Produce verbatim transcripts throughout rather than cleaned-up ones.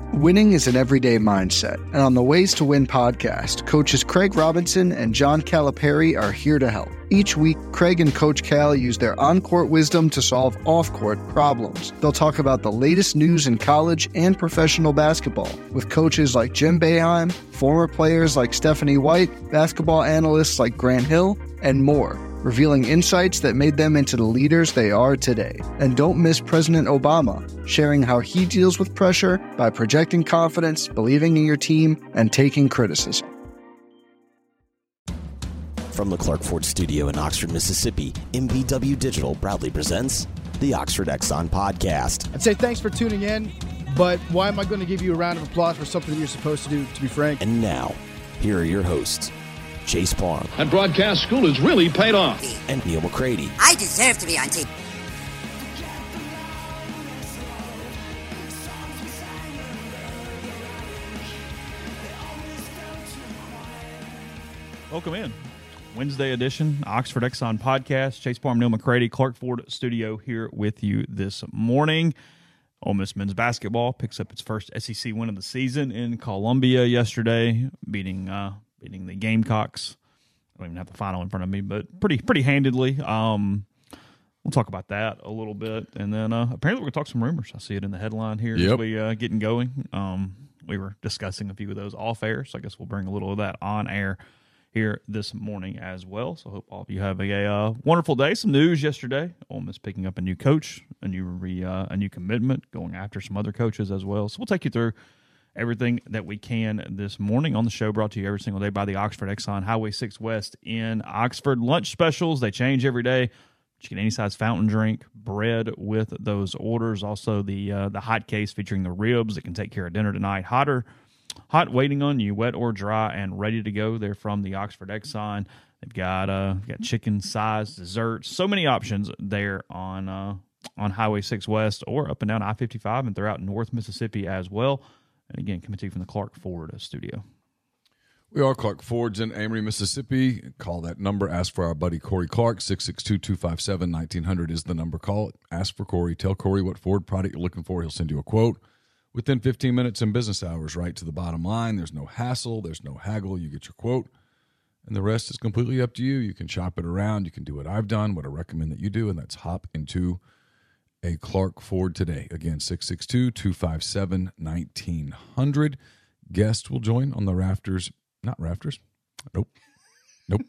Winning is an everyday mindset, and on the Ways to Win podcast, coaches Craig Robinson and John Calipari are here to help. Each week, Craig and Coach Cal use their on-court wisdom to solve off-court problems. They'll talk about the latest news in college and professional basketball with coaches like Jim Boeheim, former players like Stephanie White, basketball analysts like Grant Hill, and more, revealing insights that made them into the leaders they are today. And don't miss President Obama, sharing how he deals with pressure by projecting confidence, believing in your team, and taking criticism. From the Clark Ford Studio in Oxford, Mississippi, M V W Digital proudly presents the Oxford Exxon Podcast. I'd say thanks for tuning in, but why am I going to give you a round of applause for something you're supposed to do, to be frank? And now, here are your hosts, Chase Parham. And broadcast school has really paid off. And Neil McCready. I deserve to be on T V. Welcome in. Wednesday edition, Oxford Exxon Podcast. Chase Parham, Neil McCready, Clark Ford Studio here with you this morning. Ole Miss men's basketball picks up its first S E C win of the season in Columbia yesterday, beating uh, beating the Gamecocks. I don't even have the final in front of me, but pretty pretty handedly. Um, we'll talk about that a little bit, and then uh, apparently we're going to talk some rumors. I see it in the headline here yep. as we uh, getting going. Um, we were discussing a few of those off air, so I guess we'll bring a little of that on air here this morning as well. So I hope all of you have a, a uh, wonderful day. Some news yesterday. Ole Miss picking up a new coach, a new re, uh, a new commitment, going after some other coaches as well. So we'll take you through everything that we can this morning on the show, brought to you every single day by the Oxford Exxon Highway six West in Oxford. Lunch specials, they change every day. You can get any size fountain drink, bread with those orders. Also the uh, the hot case featuring the ribs that can take care of dinner tonight. Hotter Hot waiting on you, wet or dry, and ready to go. They're from the Oxford Exxon. They've got uh, got chicken size desserts. So many options there on uh, on Highway six West or up and down I fifty-five and throughout North Mississippi as well. And again, coming to you from the Clark Ford studio. We are Clark Ford's in Amory, Mississippi. Call that number. Ask for our buddy Corey Clark. six six two, two five seven, nineteen hundred is the number. Call it. Ask for Corey. Tell Corey what Ford product you're looking for. He'll send you a quote within fifteen minutes in business hours, right to the bottom line. There's no hassle. There's no haggle. You get your quote, and the rest is completely up to you. You can shop it around. You can do what I've done, what I recommend that you do, and that's hop into a Clark Ford today. Again, six six two, two five seven, nineteen hundred. Guest will join on the rafters. Not rafters. Nope. Nope.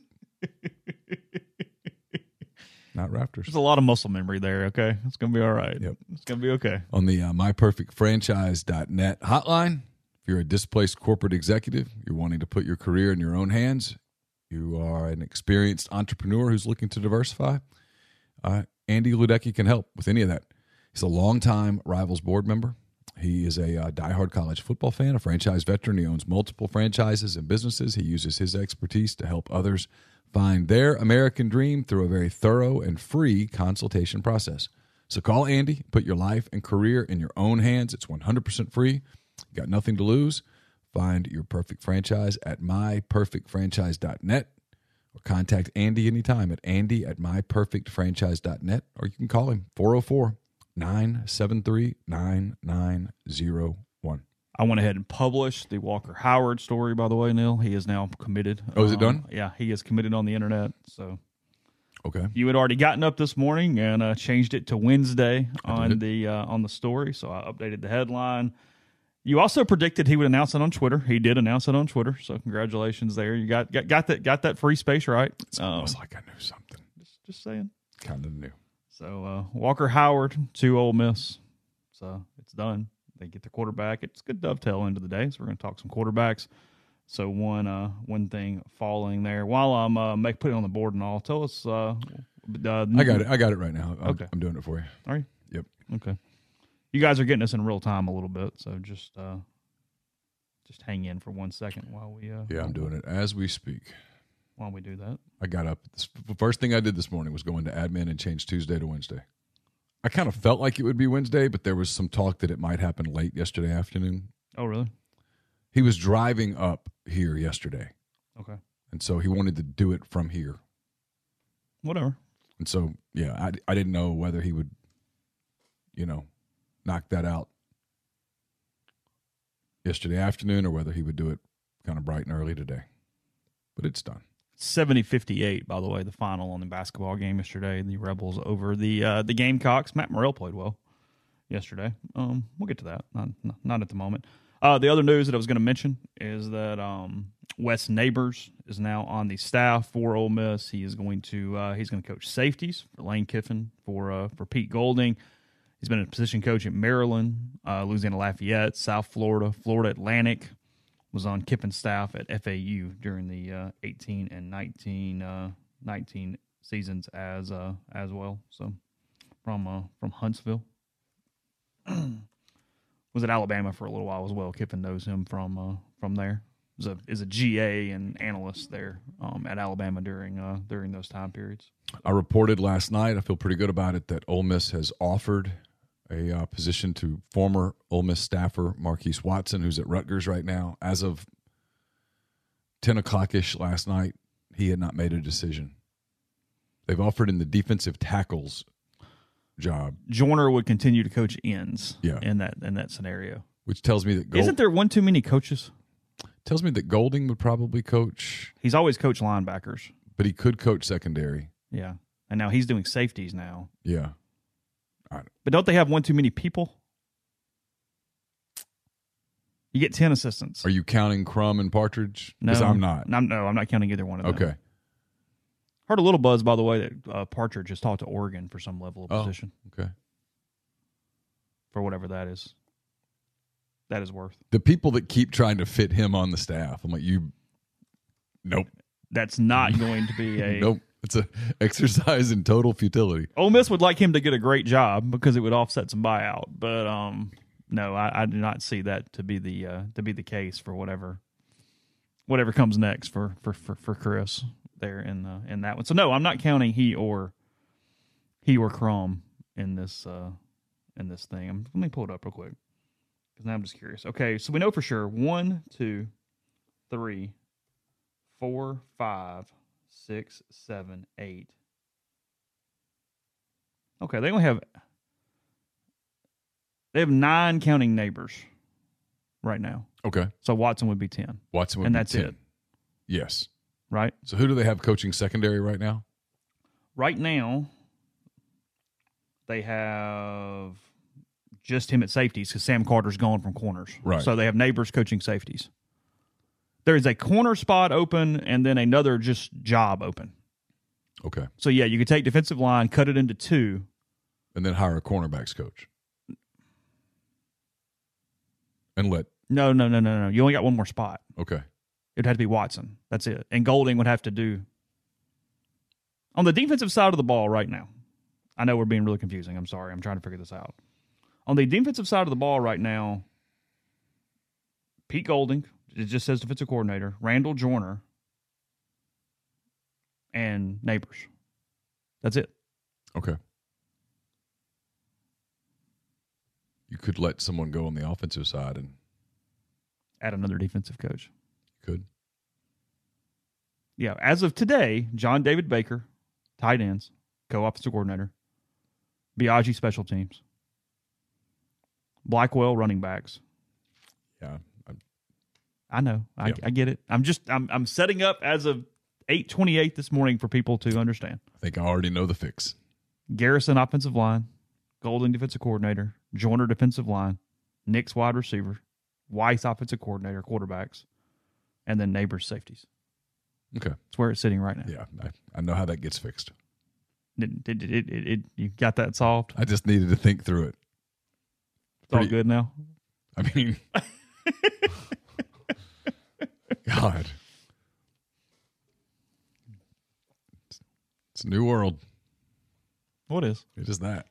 Not rafters. There's a lot of muscle memory there, okay? It's going to be all right. Yep. It's going to be okay. On the uh, my perfect franchise dot net hotline, if you're a displaced corporate executive, you're wanting to put your career in your own hands, you are an experienced entrepreneur who's looking to diversify, uh, Andy Luedecke can help with any of that. He's a longtime Rivals board member. He is a uh, diehard college football fan, a franchise veteran. He owns multiple franchises and businesses. He uses his expertise to help others find their American dream through a very thorough and free consultation process. So call Andy, put your life and career in your own hands. It's one hundred percent free. You got nothing to lose. Find your perfect franchise at my perfect franchise dot net or contact Andy anytime at Andy at my perfect franchise dot net, or you can call him four oh four, nine seven three, nine nine oh one. I went ahead and published the Walker Howard story, by the way, Neil. He is now committed. Oh, is it done? Um, yeah, he is committed on the internet. So, okay. You had already gotten up this morning and uh, changed it to Wednesday on the uh, on the story. So I updated the headline. You also predicted he would announce it on Twitter. He did announce it on Twitter. So congratulations there. You got got, got that got that free space right. It's almost um, like I knew something. Just, just saying. Kind of knew. So uh, Walker Howard to Ole Miss. So it's done. They get the quarterback. It's a good dovetail into the day, so we're going to talk some quarterbacks. So one uh, one thing falling there. While I'm uh, make, putting it on the board and all, tell us. Uh, uh, I got it. I got it right now. I'm, okay. I'm doing it for you. Are you? Yep. Okay. You guys are getting us in real time a little bit, so just uh, just hang in for one second while we. Uh, yeah, I'm doing it as we speak. While we do that, I got up. The first thing I did this morning was go into admin and change Tuesday to Wednesday. I kind of felt like it would be Wednesday, but there was some talk that it might happen late yesterday afternoon. Oh, really? He was driving up here yesterday. Okay. And so he wanted to do it from here. Whatever. And so, yeah, I, I didn't know whether he would, you know, knock that out yesterday afternoon or whether he would do it kind of bright and early today. But it's done. seventy fifty-eight, by the way, the final on the basketball game yesterday. The Rebels over the uh, the Gamecocks. Matt Morrell played well yesterday. Um, we'll get to that. Not, not, not at the moment. Uh, the other news that I was going to mention is that um, Wes Neighbors is now on the staff for Ole Miss. He is going to uh, he's going to coach safeties for Lane Kiffin for uh, for Pete Golding. He's been a position coach at Maryland, uh, Louisiana Lafayette, South Florida, Florida Atlantic. Was on Kiffin's staff at F A U during the uh, eighteen and nineteen, uh, nineteen seasons as uh, as well. So from uh, from Huntsville. Was at Alabama for a little while as well. Kiffin knows him from uh, from there. Is a is a G A and analyst there um, at Alabama during uh, during those time periods. I reported last night, I feel pretty good about it, that Ole Miss has offered a uh, position to former Ole Miss staffer Marquise Watson, who's at Rutgers right now. As of ten o'clock-ish last night, he had not made a decision. They've offered in the defensive tackles job. Joyner would continue to coach ends yeah. in that in that scenario. Which tells me that Gold- Isn't there one too many coaches? Tells me that Golding would probably coach. He's always coached linebackers. But he could coach secondary. Yeah. And now he's doing safeties now. Yeah. But don't they have one too many people? You get ten assistants. Are you counting Crum and Partridge? No, Because I'm not. I'm, no, I'm not counting either one of them. Okay. Heard a little buzz, by the way, that uh, Partridge has talked to Oregon for some level of oh, position. Okay. For whatever that is. That is worth. The people that keep trying to fit him on the staff, I'm like, you, nope. That's not going to be a... Nope. It's an exercise in total futility. Ole Miss would like him to get a great job because it would offset some buyout, but um, no, I, I do not see that to be the uh, to be the case for whatever whatever comes next for for, for, for Chris there in uh, in that one. So no, I'm not counting he or he or Crum in this uh, in this thing. I'm, let me pull it up real quick because now I'm just curious. Okay, so we know for sure one, two, three, four, five. Six, seven, eight. Okay, they only have they have nine counting Neighbors right now. Okay. So Watson would be ten. Watson would and be that's ten. it. Yes. Right? So who do they have coaching secondary right now? Right now, they have just him at safeties because Sam Carter's gone from corners. Right. So they have Neighbors coaching safeties. There is a corner spot open and then another just job open. Okay. So, yeah, you could take defensive line, cut it into two. And then hire a cornerbacks coach. And let. No, no, no, no, no. You only got one more spot. Okay. It'd have to be Watson. That's it. And Golding would have to do. On the defensive side of the ball right now, I know we're being really confusing. I'm sorry. I'm trying to figure this out. On the defensive side of the ball right now, Pete Golding, it just says defensive coordinator, Randall Joyner, and Neighbors. That's it. Okay. You could let someone go on the offensive side and add another defensive coach. Could. Yeah, as of today, John David Baker, tight ends, co-offensive coordinator, Biaggi special teams, Blackwell running backs. Yeah. I know. I, yeah. I get it. I'm just I'm I'm setting up as of eight twenty-eight this morning for people to understand. I think I already know the fix. Garrison offensive line, Golding defensive coordinator, Joyner defensive line, Nix wide receiver, Weiss offensive coordinator, quarterbacks, and then Neighbors safeties. Okay. That's where it's sitting right now. Yeah, I, I know how that gets fixed. Did, did, did, it, it, you got that solved? I just needed to think through it. It's all good now? I mean, God. It's, it's a new world. What is? It is that.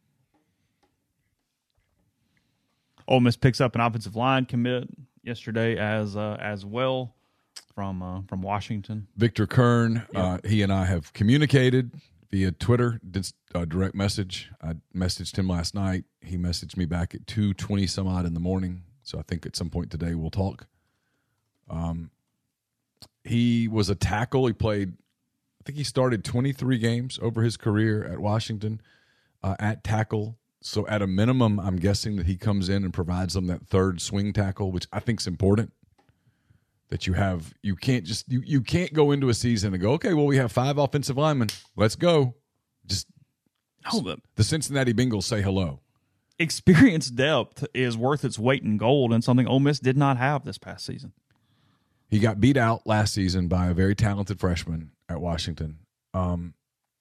Ole Miss picks up an offensive line commit yesterday as uh, as well from uh, from Washington. Victor Kern, yeah. uh, he and I have communicated via Twitter, did a direct message. I messaged him last night. He messaged me back at two twenty some odd in the morning. So I think at some point today we'll talk. Um, he was a tackle. He played, I think he started twenty-three games over his career at Washington uh, at tackle. So at a minimum, I'm guessing that he comes in and provides them that third swing tackle, which I think is important. That you have, you can't just, you, you can't go into a season and go, okay, well, we have five offensive linemen. Let's go. Just Oh, the the Cincinnati Bengals say hello. experience depth is worth its weight in gold, and something Ole Miss did not have this past season. He got beat out last season by a very talented freshman at Washington. Um,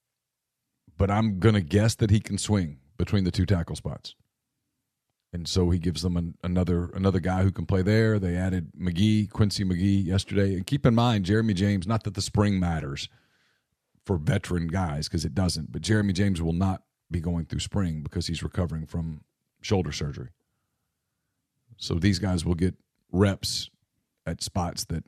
but I'm going to guess that he can swing between the two tackle spots. And so he gives them an, another another guy who can play there. They added McGee, Quincy McGee yesterday. And keep in mind, Jeremy James, not that the spring matters for veteran guys, because it doesn't, but Jeremy James will not be going through spring because he's recovering from shoulder surgery. So these guys will get reps at spots that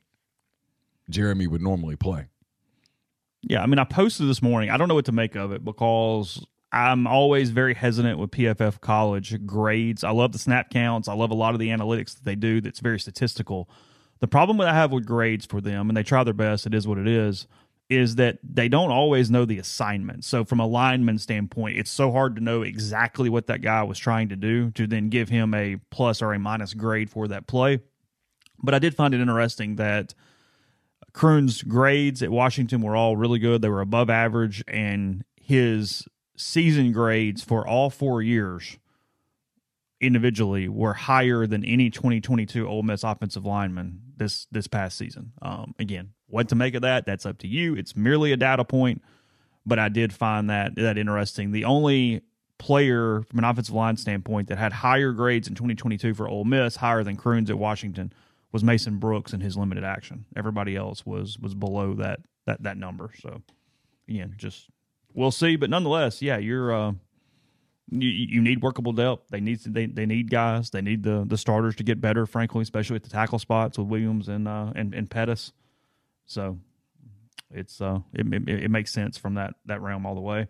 Jeremy would normally play. Yeah, I mean, I posted this morning. I don't know what to make of it because I'm always very hesitant with P F F college grades. I love the snap counts. I love a lot of the analytics that they do that's very statistical. The problem that I have with grades for them, and they try their best, it is what it is, is that they don't always know the assignment. So from a lineman standpoint, it's so hard to know exactly what that guy was trying to do to then give him a plus or a minus grade for that play. But I did find it interesting that Kroon's grades at Washington were all really good. They were above average, and his season grades for all four years individually were higher than any twenty twenty-two Ole Miss offensive lineman this this past season. Um, again, what to make of that, that's up to you. It's merely a data point, but I did find that that interesting. The only player from an offensive line standpoint that had higher grades in twenty twenty-two for Ole Miss, higher than Kroon's at Washington, was Mason Brooks in his limited action. Everybody else was was below that that that number. So again, just we'll see. But nonetheless, yeah, you're uh, you you need workable depth. They need they they need guys. They need the the starters to get better. Frankly, especially at the tackle spots with Williams and uh, and and Pettis. So it's uh it, it it makes sense from that that realm all the way.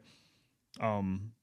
Um,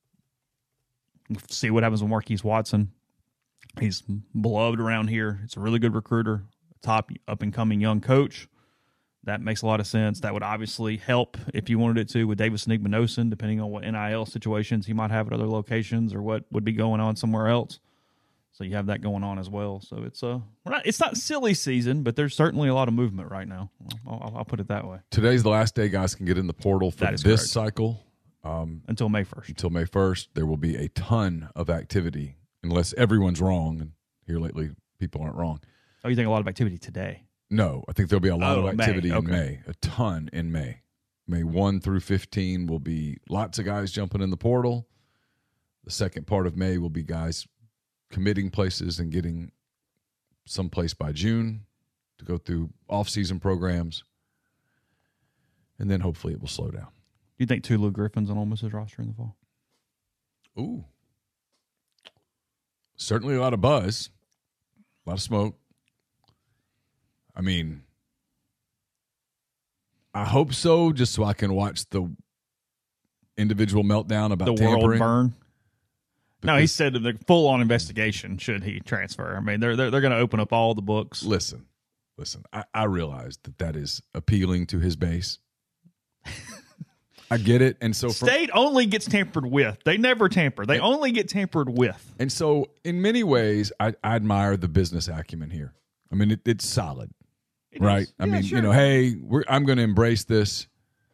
we'll see what happens with Marquise Watson. He's beloved around here. It's a really good recruiter, top up-and-coming young coach. That makes a lot of sense. That would obviously help if you wanted it to with Davis Nigmanosin, depending on what N I L situations he might have at other locations or what would be going on somewhere else. So you have that going on as well. So it's uh, we're not, it's not silly season, but there's certainly a lot of movement right now. I'll, I'll put it that way. Today's the last day guys can get in the portal for this correct. cycle. Um, Until May first. Until May first, there will be a ton of activity. Unless everyone's wrong, and here lately people aren't wrong. Oh, you think a lot of activity today? No, I think there'll be a lot Oh, of activity May. in Okay. May, a ton in May. May first through fifteen will be lots of guys jumping in the portal. The second part of May will be guys committing places and getting someplace by June to go through off-season programs. And then hopefully it will slow down. Do you think Tulu Griffin's on Ole Miss's roster in the fall? Ooh. Certainly a lot of buzz, a lot of smoke. I mean, I hope so, just so I can watch the individual meltdown about The tampering. world burn? No, he Because- said the full-on investigation should he transfer. I mean, they're they're, they're going to open up all the books. Listen, listen, I, I realize that that is appealing to his base. I get it. And so, from, State only gets tampered with. They never tamper. They only get tampered with. and so in many ways, I, I admire the business acumen here. I mean, it, it's solid. It Right. is. I Yeah, mean, sure. you know, hey, we're, I'm going to embrace this.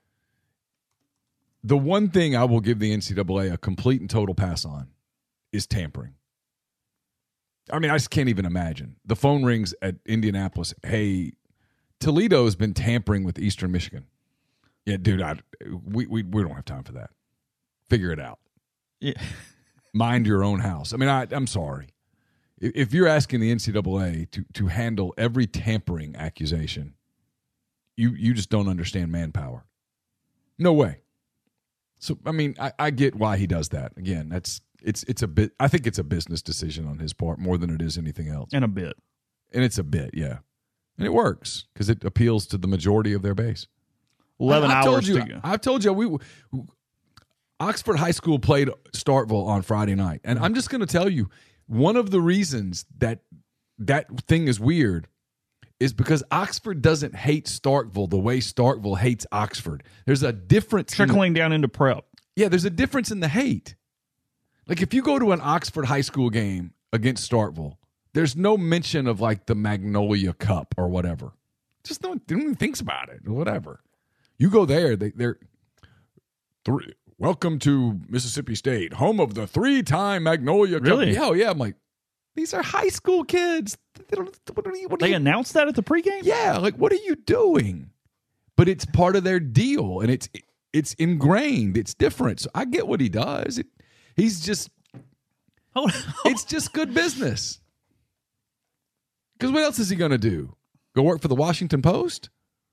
The one thing I will give the N C double A a complete and total pass on is tampering. I mean, I just can't even imagine. The phone rings at Indianapolis. Hey, Toledo's been tampering with Eastern Michigan. Yeah, dude, I, we, we we don't have time for that. Figure it out. Yeah. Mind your own house. I mean, I, I'm sorry. If if you're asking the N C double A to to handle every tampering accusation, you you just don't understand manpower. No way. So I mean, I, I get why he does that. Again, that's it's it's a bit. I think it's a business decision on his part more than it is anything else. And a bit. And it's a bit, yeah. And it works because it appeals to the majority of their base. eleven I, I've hours told you, to go. I've told you we Oxford High School played Starkville on Friday night, and I'm just going to tell you one of the reasons that that thing is weird is because Oxford doesn't hate Starkville the way Starkville hates Oxford. There's a difference. in the- Trickling down into prep. yeah, there's a difference in the hate. Like if you go to an Oxford high school game against Starkville, there's no mention of like the Magnolia Cup or whatever. Just no one, no one thinks about it or whatever. You go there, they, they're three. Welcome to Mississippi State, home of the three-time Magnolia Cup. Really? Yeah, yeah. I'm like, these are high school kids. They, don't, what are you, what are They you, announced that at the pregame? yeah, like what are you doing? But it's part of their deal, and it's it's ingrained. It's different. So I get what he does. It, he's just, Oh, it's just good business. Because what else is he going to do? Go work for the Washington Post?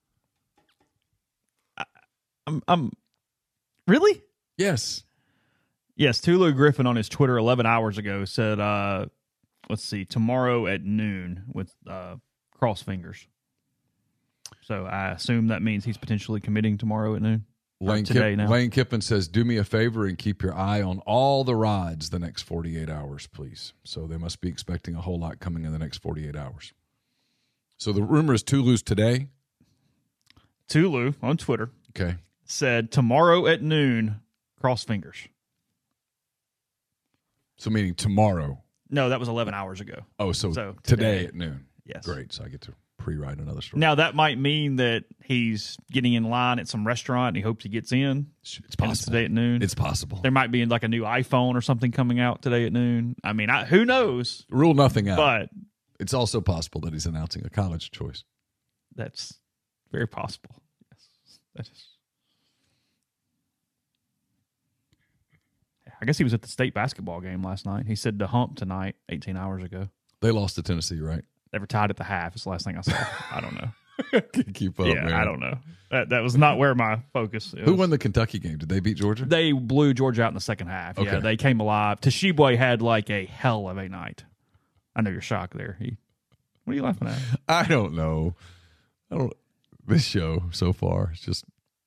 I'm, I'm really? Yes. Yes, Tulu Griffin on his Twitter eleven hours ago said, uh, let's see, tomorrow at noon with uh, cross fingers. So I assume that means he's potentially committing tomorrow at noon. Lane, today Kip, now. Lane Kiffin says, do me a favor and keep your eye on all the rods the next forty-eight hours, please. So they must be expecting a whole lot coming in the next forty-eight hours. So the rumor is Tulu's today. Tulu on Twitter Okay. said tomorrow at noon, cross fingers. So meaning tomorrow. No, that was eleven hours ago. Oh, so, So today. today. at noon. Yes. Great. So I get to pre-write another story. Now, that might mean that he's getting in line at some restaurant and he hopes he gets in. It's And it's possible. today at noon. It's possible. There might be like a new iPhone or something coming out today at noon. I mean, I, who knows? Rule nothing out. But It's also possible that he's announcing a college choice. that's very possible. Yes, that is. I guess he was at the state basketball game last night. He said to hump tonight, eighteen hours ago. They lost to Tennessee, right? They were tied at the half. It's the last thing I saw. I don't know. Keep up, yeah, man. I don't know. That that was not where my focus is. Who won the Kentucky game? Did they beat Georgia? They blew Georgia out in the second half. Okay. Yeah, they came alive. Toshibwe had like a hell of a night. I know you're shocked there. He, what are you laughing at? I don't know. I don't. This show so far is just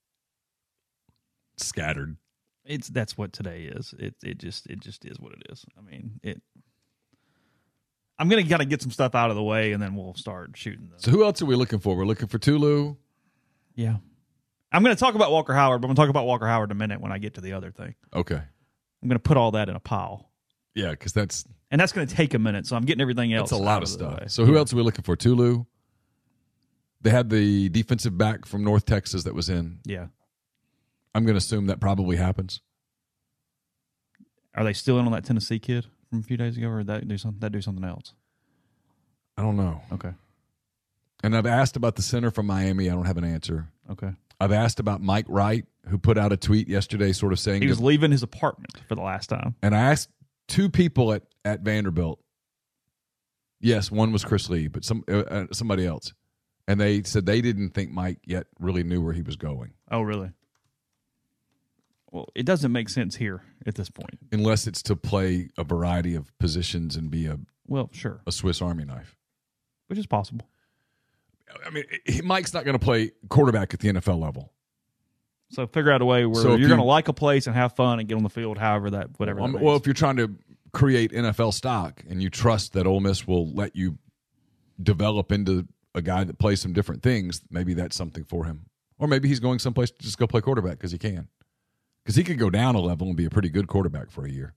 scattered. It's that's what today is. It it just it just is what it is. I mean it. I'm gonna kind of get some stuff out of the way, and then we'll start shooting. Them. So who else are we looking for? We're looking for Tulu. Yeah, I'm gonna talk about Walker Howard, but I'm gonna talk about Walker Howard in a minute when I get to the other thing. Okay. I'm gonna put all that in a pile, Yeah, because that's and that's gonna take a minute. So I'm getting everything else. that's a lot out of the stuff. way. So who else are we looking for? Tulu. They had the defensive back from North Texas that was in. Yeah. I'm going to assume that probably happens. Are they still in on that Tennessee kid from a few days ago, or did that do something? That do something else? I don't know. Okay. And I've asked about the center from Miami. I don't have an answer. Okay. I've asked about Mike Wright, who put out a tweet yesterday sort of saying He was that- leaving his apartment for the last time. and I asked two people at, at Vanderbilt. Yes, one was Chris Lee, but some uh, uh, somebody else. And they said they didn't think Mike yet really knew where he was going, Oh, really? Well, it doesn't make sense here at this point. unless it's to play a variety of positions and be a, Well, sure, a Swiss Army knife. which is possible. I mean, he- Mike's not going to play quarterback at the N F L level. So figure out a way where So if you're you- going to like a place and have fun and get on the field, however that whatever. Um, that well, means. if you're trying to create N F L stock and you trust that Ole Miss will let you develop into a guy that plays some different things, maybe that's something for him. Or maybe he's going someplace to just go play quarterback because he can. Because he could go down a level and be a pretty good quarterback for a year.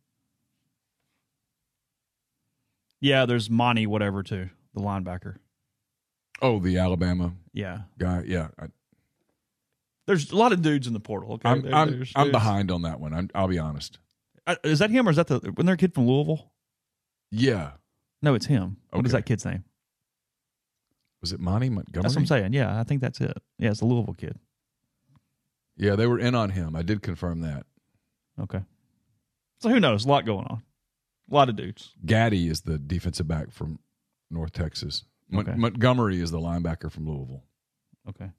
yeah, there's Monty whatever too, the linebacker. Oh, the Alabama Yeah, guy. Yeah. I, there's a lot of dudes in the portal. Okay, I'm There- I'm, there's- I'm there's- behind on that one. I'm, I'll be honest. Uh, Is that him or is that the when they're a kid from Louisville? Yeah. No, it's him. What is Okay. that kid's name? Was it Monty Montgomery? That's what I'm saying. Yeah, I think that's it. Yeah, it's the Louisville kid. Yeah, they were in on him. I did confirm that. Okay. So who knows? A lot going on. A lot of dudes. Gaddy is the defensive back from North Texas. Mon- Okay. Montgomery is the linebacker from Louisville. Okay.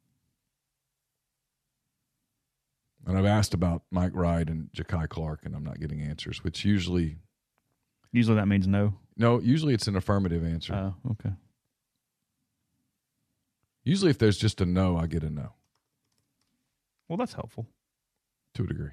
And I've asked about Mike Wright and Ja'Kai Clark, and I'm not getting answers, which usually, Usually that means no. no, usually it's an affirmative answer. Oh, okay. Usually if there's just a no, I get a no, Well, that's helpful. to a degree.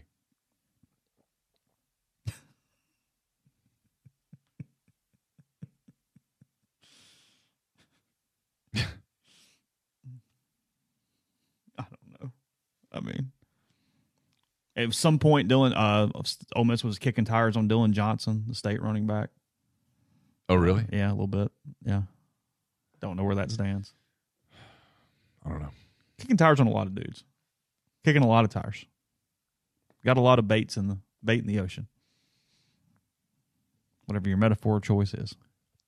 I don't know. I mean, At some point, Dylan, uh, Ole Miss was kicking tires on Dylan Johnson, the state running back. Oh, really? Uh, yeah, a little bit. Yeah. Don't know where that stands. I don't know. Kicking tires on a lot of dudes. Kicking a lot of tires. Got a lot of baits in the bait in the ocean. Whatever your metaphor choice is.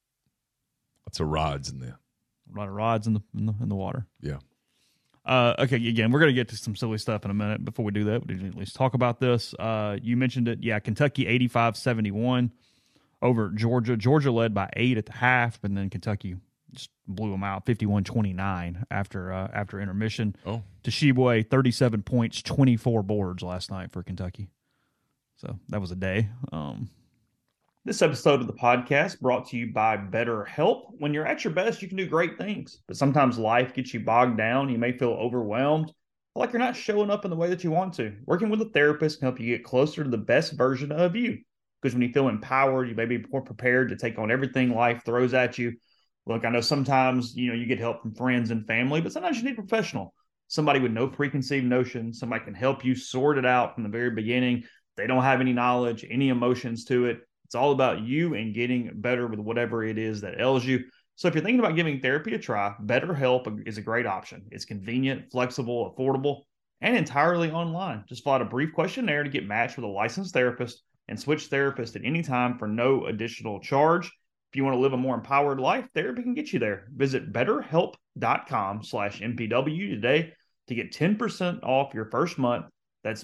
Lots of rods in there. A lot of rods in the in the, in the water. Yeah. Uh, okay, again, we're going to get to some silly stuff in a minute. Before we do that, we need to at least talk about this. Uh, you mentioned it. Yeah, Kentucky eighty-five seventy-one over Georgia. Georgia led by eight at the half, but then Kentucky just blew them out fifty-one twenty-nine after uh, after intermission. Oh. Tshiebwe, thirty-seven points, twenty-four boards last night for Kentucky. So that was a day. Um, This episode of the podcast brought to you by BetterHelp. When you're at your best, you can do great things, but sometimes life gets you bogged down. You may feel overwhelmed, like you're not showing up in the way that you want to. Working with a therapist can help you get closer to the best version of you, because when you feel empowered, you may be more prepared to take on everything life throws at you. Look, I know sometimes, you know, you get help from friends and family, but sometimes you need a professional, somebody with no preconceived notions, somebody can help you sort it out from the very beginning. They don't have any knowledge, any emotions to it. It's all about you and getting better with whatever it is that ails you. So if you're thinking about giving therapy a try, BetterHelp is a great option. It's convenient, flexible, affordable, and entirely online. Just fill out a brief questionnaire to get matched with a licensed therapist and switch therapists at any time for no additional charge. If you want to live a more empowered life, therapy can get you there. Visit betterhelp.com slash MPW today to get ten percent off your first month. That's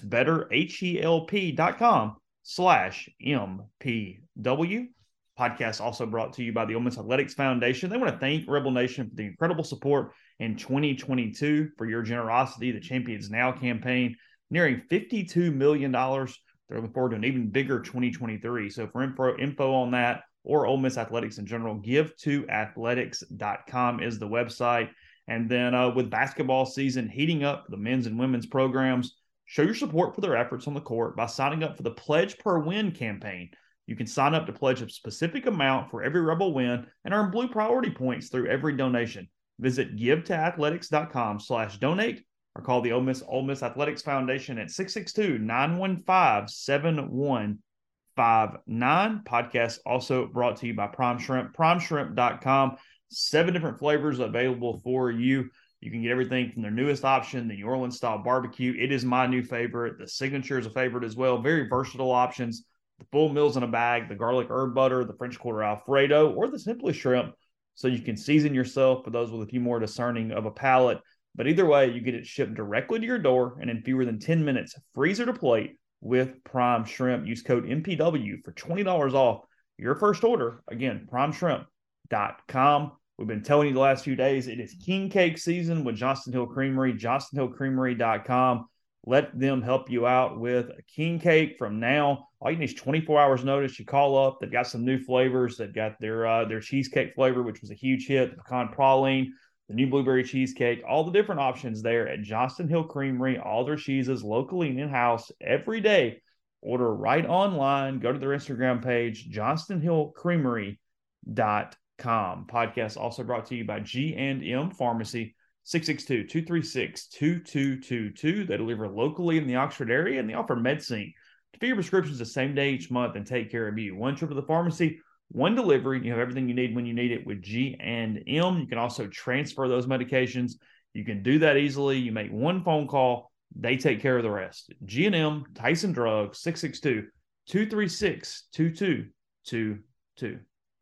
betterhelp.com slash M P W. Podcast also brought to you by the Ole Miss Athletics Foundation. They want to thank Rebel Nation for the incredible support in twenty twenty-two, for your generosity. The Champions Now campaign nearing fifty-two million dollars. They're looking forward to an even bigger twenty twenty-three. So for info, info on that or Ole Miss Athletics in general, give to athletics dot com is the website. And then uh, with basketball season heating up, the men's and women's programs, show your support for their efforts on the court by signing up for the Pledge Per Win campaign. You can sign up to pledge a specific amount for every Rebel win and earn Blue Priority points through every donation. Visit give to athletics dot com slash donate or call the Ole Miss, Ole Miss Athletics Foundation at six six two, nine one five, seven one five nine. Podcast also brought to you by Prime Shrimp, prime shrimp dot com. Seven different flavors available for you. You can get everything from their newest option, the New Orleans style barbecue. It is my new favorite. The signature is a favorite as well. Very versatile options. The full meals in a bag, the garlic herb butter, the French Quarter Alfredo, or the simply shrimp. So you can season yourself for those with a few more discerning of a palate. But either way, you get it shipped directly to your door and in fewer than ten minutes, freezer to plate with Prime Shrimp. Use code M P W for twenty dollars off your first order. Again, prime shrimp dot com. We've been telling you the last few days, it is king cake season with Johnston Hill Creamery, johnston hill creamery dot com. Let them help you out with a king cake from now. All you need is twenty-four hours notice. You call up. They've got some new flavors. They've got their uh, their cheesecake flavor, which was a huge hit, the pecan praline, the new blueberry cheesecake, all the different options there at Johnston Hill Creamery, all their cheeses locally and in-house every day. Order right online. Go to their Instagram page, johnston hill creamery dot com. Podcast also brought to you by G and M Pharmacy, six six two, two three six, two two two two. They deliver locally in the Oxford area, and they offer MedSync to fill your prescriptions the same day each month and take care of you. One trip to the pharmacy, one delivery. You have everything you need when you need it with G and M. You can also transfer those medications. You can do that easily. You make one phone call. They take care of the rest. G and M, Tyson Drugs, six six two, two three six, two two two two.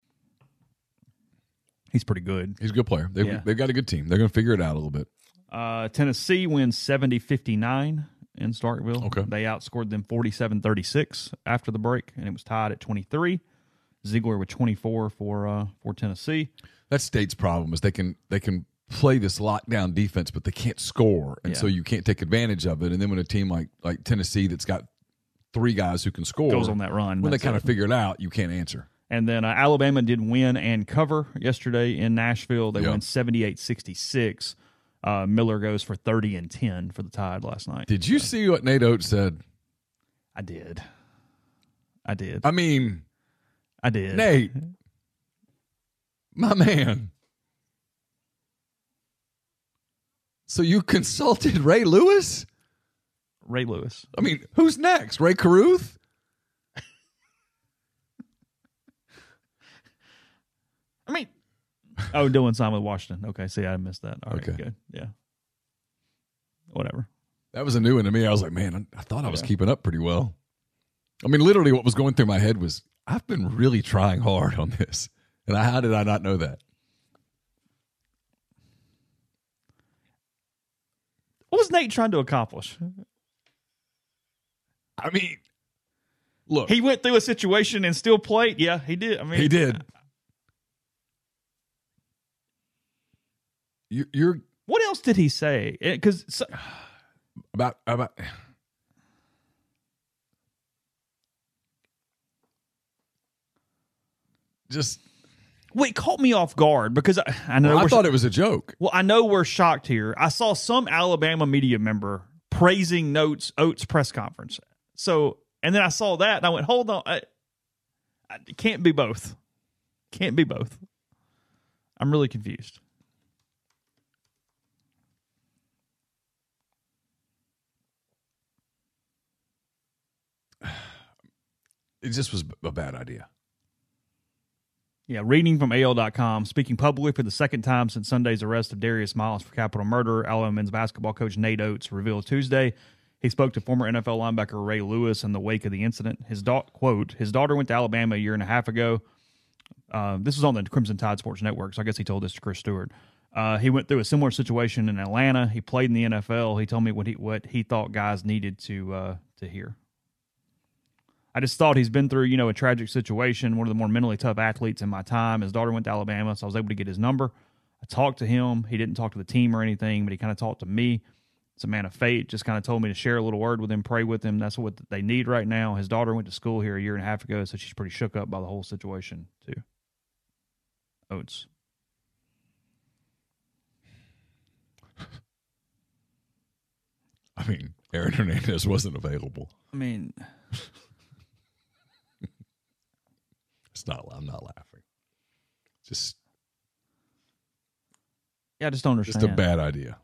He's pretty good. He's a good player. They've, Yeah. they've got a good team. They're going to figure it out a little bit. Uh, Tennessee wins seventy fifty-nine in Starkville. Okay. They outscored them forty-seven thirty-six after the break, and it was tied at twenty-three. Ziegler with twenty-four for uh, for Tennessee. That State's problem is they can they can play this lockdown defense, but they can't score, and Yeah. so you can't take advantage of it. And then when a team like like Tennessee that's got three guys who can score Goes on that run. when they That's kind it. of figure it out, you can't answer. And then uh, Alabama did win and cover yesterday in Nashville. They Yep. won seventy-eight sixty-six. Uh, Miller goes for thirty and ten for the Tide last night. Did you see what Nate Oates said? I did. I did. I mean, I did. Nate, my man. So you consulted Ray Lewis? Ray Lewis. I mean, who's next? Ray Caruth? I mean, oh, doing something with Washington. Okay, see, I missed that. All right, Okay. good. Yeah. Whatever. That was a new one to me. I was like, man, I, I thought I was Yeah. keeping up pretty well. I mean, literally what was going through my head was, I've been really trying hard on this. And how did I not know that? What was Nate trying to accomplish? I mean, look. He went through a situation and still played. Yeah, he did. I mean, He did. You, you're What else did he say? Because so, about about just. well, it caught me off guard because I, I know Well, I we're, thought it was a joke. well, I know we're shocked here. I saw some Alabama media member praising Notes Oates' press conference. So, and then I saw that and I went, hold on, I, I, it can't be both. Can't be both. I'm really confused. It just was a bad idea. Yeah, reading from A L dot com, speaking publicly for the second time since Sunday's arrest of Darius Miles for capital murder, Alabama men's basketball coach Nate Oates revealed Tuesday he spoke to former N F L linebacker Ray Lewis in the wake of the incident. His da- quote, his daughter went to Alabama a year and a half ago. Uh, this was on the Crimson Tide Sports Network, so I guess he told this to Chris Stewart. Uh, he went through a similar situation in Atlanta. He played in the N F L. He told me what he what he thought guys needed to uh, to hear. I just thought he's been through, you know, a tragic situation, one of the more mentally tough athletes in my time. His daughter went to Alabama, so I was able to get his number. I talked to him. He didn't talk to the team or anything, but he kind of talked to me. It's a man of fate. Just kind of told me to share a little word with him, pray with him. That's what they need right now. His daughter went to school here a year and a half ago, so she's pretty shook up by the whole situation, too. Oates. I mean, Aaron Hernandez wasn't available. I mean, It's not. I'm not laughing. Just, yeah, I just don't understand. just a bad idea.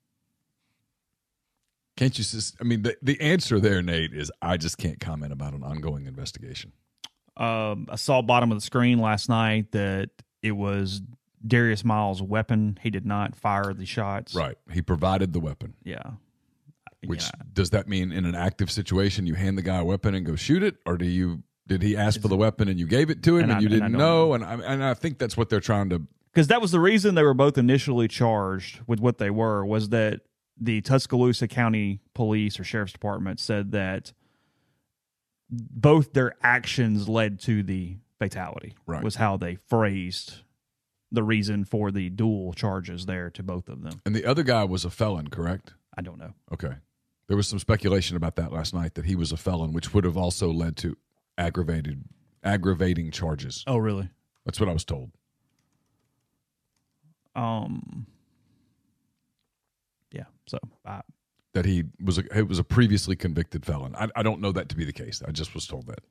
Can't you just? I mean, the the answer there, Nate, is I just can't comment about an ongoing investigation. Um, I saw bottom of the screen last night that it was Darius Miles' weapon. He did not fire the shots. Right. He provided the weapon. Yeah. Which Yeah. does that mean in an active situation you hand the guy a weapon and go shoot it, or do you? Did he ask for the weapon and you gave it to him And and, I- you and I didn't don't know? know. And I, and I think that's what they're trying to. Because that was the reason they were both initially charged with what they were, was that the Tuscaloosa County Police or Sheriff's Department said that both their actions led to the fatality, Right. was how they phrased the reason for the dual charges there to both of them. And the other guy was a felon, correct? I don't know. Okay. There was some speculation about that last night that he was a felon, which would have also led to aggravated aggravating charges. Oh, really? That's what I was told. Um. Yeah. So I, That he was a he was a previously convicted felon. I, I don't know that to be the case. I just was told that.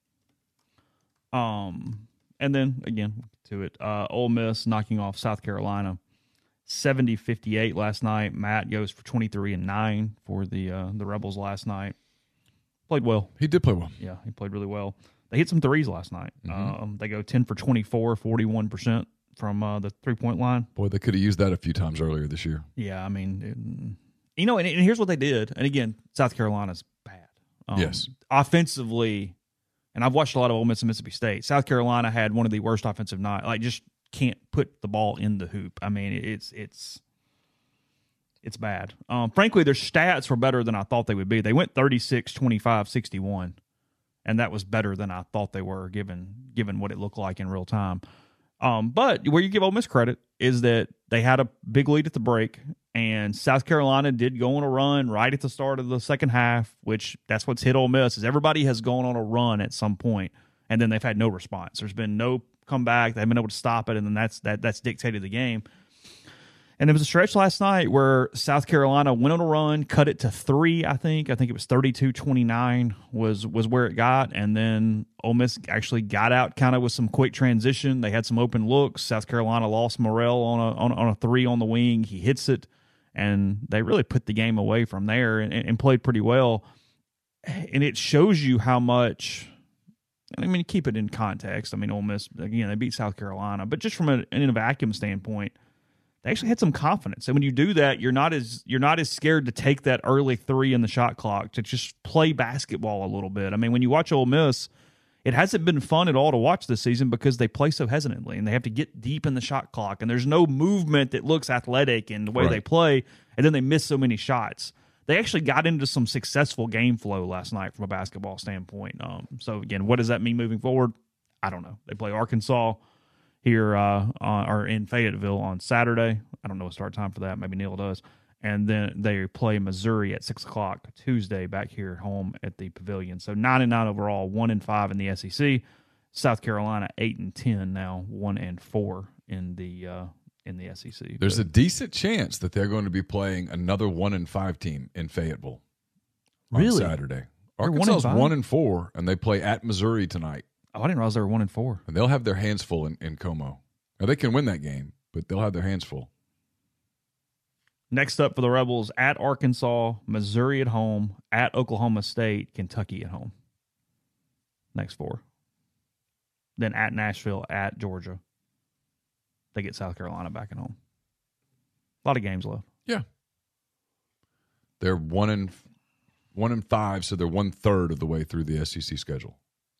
Um, and then again to it, uh, Ole Miss knocking off South Carolina, seventy fifty-eight last night. Matt goes for twenty-three and nine for the uh, the Rebels last night. Played well. He did play well. Yeah, he played really well. They hit some threes last night. Um, they go ten for twenty-four, forty-one percent from uh, the three point line. Boy, they could have used that a few times earlier this year. Yeah, I mean, it, you know, and, and here's what they did. And again, South Carolina's bad. Um, Yes. Offensively, and I've watched a lot of Ole Miss and Mississippi State. South Carolina had one of the worst offensive night. Like, just can't put the ball in the hoop. I mean, it's it's it's bad. Um, frankly, their stats were better than I thought they would be. They went thirty-six, twenty-five, sixty-one, and that was better than I thought they were, given given what it looked like in real time. Um, but where you give Ole Miss credit is that they had a big lead at the break, and South Carolina did go on a run right at the start of the second half, which that's what's hit Ole Miss, is everybody has gone on a run at some point, and then they've had no response. There's been no comeback. They haven't been able to stop it, and then that's that that's dictated the game. And there was a stretch last night where South Carolina went on a run, cut it to three, I think. I think it was thirty-two twenty-nine was was where it got. And then Ole Miss actually got out kind of with some quick transition. They had some open looks. South Carolina lost Morrell on a, on, on a three on the wing. He hits it. and they really put the game away from there and, and played pretty well. And it shows you how much. I mean, keep it in context. I mean, Ole Miss, again, they beat South Carolina, but just from a, in a vacuum standpoint, they actually had some confidence. And when you do that, you're not as you're not as scared to take that early three in the shot clock to just play basketball a little bit. I mean, when you watch Ole Miss, it hasn't been fun at all to watch this season because they play so hesitantly and they have to get deep in the shot clock, and there's no movement that looks athletic in the way right. they play, and then they miss so many shots. They actually got into some successful game flow last night from a basketball standpoint. Um, so, again, what does that mean moving forward? I don't know. They play Arkansas here uh, on, or in Fayetteville on Saturday. I don't know a start time for that. Maybe Neil does. And then they play Missouri at six o'clock Tuesday back here at home at the Pavilion. So nine and nine overall, one and five in the S E C. South Carolina eight and ten now, one and four in the uh, in the S E C. There's but, a decent chance that they're going to be playing another one and five team in Fayetteville on Really? Saturday. They're one Arkansas is and five? one and four, and they play at Missouri tonight. Oh, I didn't realize they were one and four. And they'll have their hands full in, in Como. Now, they can win that game, but they'll have their hands full. Next up for the Rebels, at Arkansas, Missouri at home, at Oklahoma State, Kentucky at home. Next four. Then at Nashville, at Georgia. They get South Carolina back at home. A lot of games left. Yeah. They're one and one and five, so they're one third of the way through the S E C schedule.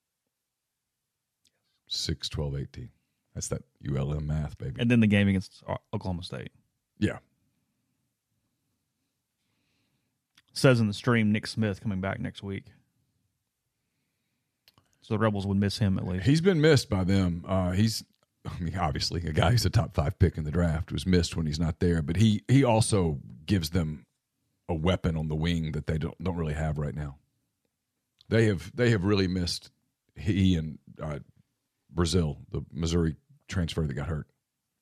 six, twelve, eighteen. That's that U L M math, baby. And then the game against Oklahoma State. Yeah. Says in the stream, Nick Smith coming back next week. So the Rebels would miss him at least. He's been missed by them. Uh, he's, I mean, obviously a guy who's a top five pick in the draft was missed when he's not there, but he he also gives them a weapon on the wing that they don't don't really have right now. They have they have really missed he and uh, Brazil, the Missouri transfer that got hurt.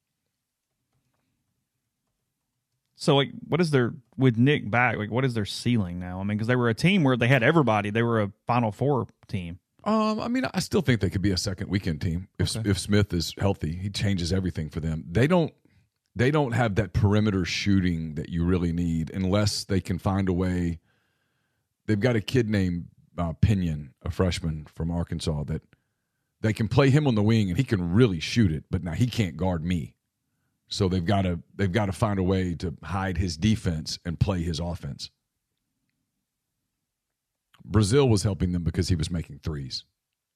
So, like, what is their, with Nick back, like, what is their ceiling now? I mean, because they were a team where they had everybody. They were a Final Four team. Um, I mean, I still think they could be a second weekend team if Okay. if Smith is healthy. He changes everything for them. They don't they don't have that perimeter shooting that you really need unless they can find a way. They've got a kid named uh, Pinion, a freshman from Arkansas, that they can play him on the wing and he can really shoot it. But now he can't guard me, so they've got to they've got to find a way to hide his defense and play his offense. Brazil was helping them because he was making threes.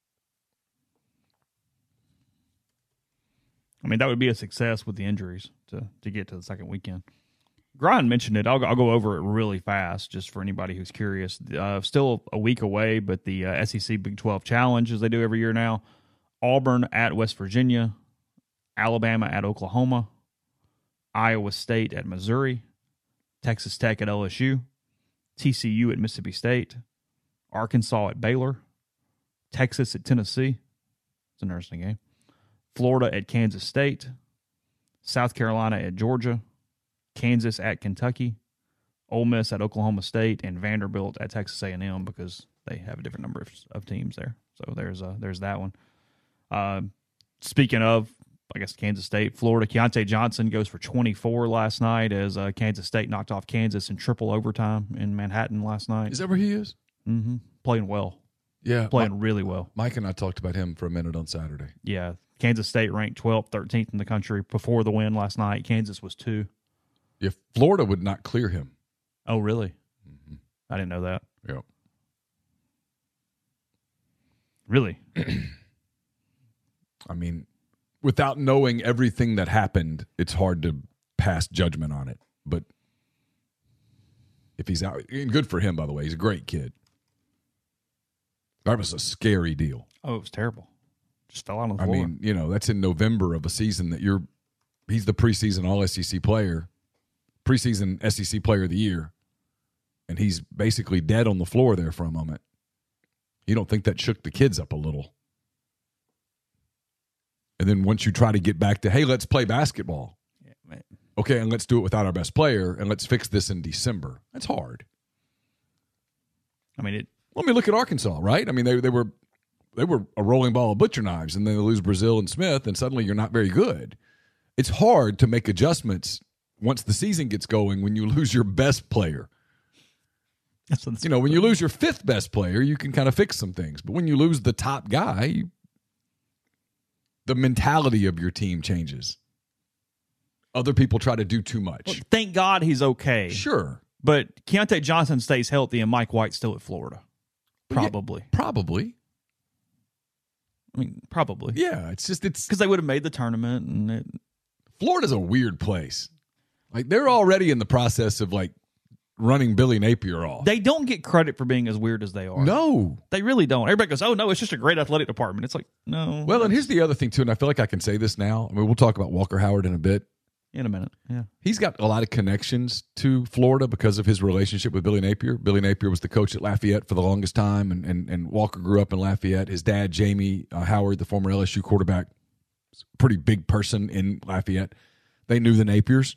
I mean, that would be a success with the injuries to, to get to the second weekend. Grind mentioned it. I'll, I'll go over it really fast just for anybody who's curious. Uh, still a week away, but the uh, S E C Big twelve Challenge, as they do every year now, Auburn at West Virginia, Alabama at Oklahoma, Iowa State at Missouri, Texas Tech at L S U, T C U at Mississippi State, Arkansas at Baylor, Texas at Tennessee. It's an interesting game. Florida at Kansas State, South Carolina at Georgia, Kansas at Kentucky, Ole Miss at Oklahoma State, and Vanderbilt at Texas A and M because they have a different number of, of teams there. So there's uh, there's that one. Uh, speaking of, I guess, Kansas State, Florida, Keontae Johnson goes for twenty-four last night as uh, Kansas State knocked off Kansas in triple overtime in Manhattan last night. Is that where he is? Mm-hmm. Playing well. Yeah. Playing Mi- really well. Mike and I talked about him for a minute on Saturday. Yeah. Kansas State ranked twelfth, thirteenth in the country before the win last night. Kansas was two. Yeah, Florida would not clear him. Oh, really? Mm-hmm. I didn't know that. Yeah. Really? I mean, without knowing everything that happened, it's hard to pass judgment on it. But if he's out, and good for him, by the way. He's a great kid. That was a scary deal. Oh, it was terrible. Just fell out on the I floor. mean, you know, that's in November of a season that you're – he's the preseason All-S E C player, preseason S E C player of the year, and he's basically dead on the floor there for a moment. You don't think that shook the kids up a little? And then once you try to get back to, hey, let's play basketball. Yeah, man. Okay, and let's do it without our best player, and let's fix this in December. That's hard. I mean, it. Let me look at Arkansas, right? I mean, they they were they were a rolling ball of butcher knives, and then they lose Brazil and Smith, and suddenly you're not very good. It's hard to make adjustments once the season gets going when you lose your best player. That's what You know, when you lose your fifth best player, you can kind of fix some things. But when you lose the top guy, you, the mentality of your team changes. Other people try to do too much. Well, thank God he's okay. Sure. But Keontae Johnson stays healthy and Mike White's still at Florida. Probably. Yeah, probably. I mean, probably. Yeah, it's just it's because they would have made the tournament. And it, Florida's a weird place. Like, they're already in the process of, like, running Billy Napier off. They don't get credit for being as weird as they are. No. They really don't. Everybody goes, oh, no, it's just a great athletic department. It's like, no. Well, and here's the other thing, too, and I feel like I can say this now. I mean, we'll talk about Walker Howard in a bit. In a minute, yeah. He's got a lot of connections to Florida because of his relationship with Billy Napier. Billy Napier was the coach at Lafayette for the longest time, and and, and Walker grew up in Lafayette. His dad, Jamie uh, Howard, the former L S U quarterback, pretty big person in Lafayette. They knew the Napiers.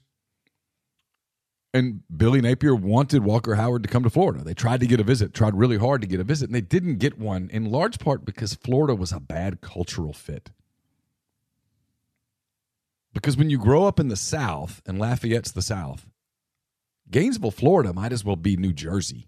And Billy Napier wanted Walker Howard to come to Florida. They tried to get a visit, tried really hard to get a visit, and they didn't get one, in large part because Florida was a bad cultural fit. Because when you grow up in the South, and Lafayette's the South, Gainesville, Florida might as well be New Jersey.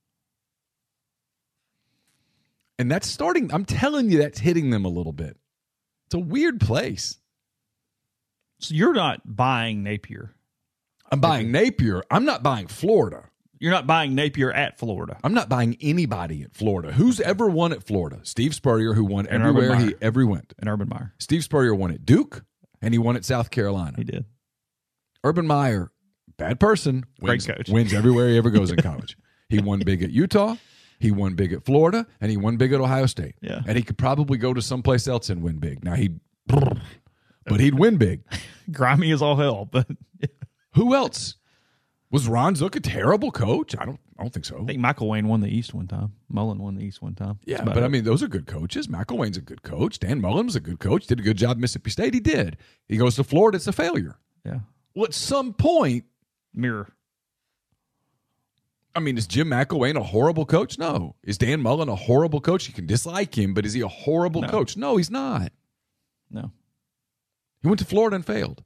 And that's starting, I'm telling you, that's hitting them a little bit. It's a weird place. So you're not buying Napier. I'm buying Napier. I'm not buying Florida. You're not buying Napier at Florida. I'm not buying anybody at Florida. Who's ever won at Florida? Steve Spurrier, who won And everywhere Urban he Meyer. ever went. And Urban Meyer. Steve Spurrier won at Duke, and he won at South Carolina. He did. Urban Meyer, bad person, wins, Great coach. wins everywhere he ever goes in college. He won big at Utah, he won big at Florida, and he won big at Ohio State. Yeah. And he could probably go to someplace else and win big. Now, he'd, but he'd win big. Grimy as all hell, but Who else? Was Ron Zook a terrible coach? I don't I don't think so. I think Michael Wayne won the East one time. Mullen won the East one time. Yeah, That's about but I it. mean, those are good coaches. McElwain's a good coach. Dan Mullen was a good coach. Did a good job at Mississippi State. He did. He goes to Florida. It's a failure. Yeah. Well, at some point, Mirror. I mean, is Jim McElwain a horrible coach? No. Is Dan Mullen a horrible coach? You can dislike him, but is he a horrible No. coach? No, he's not. No. He went to Florida and failed.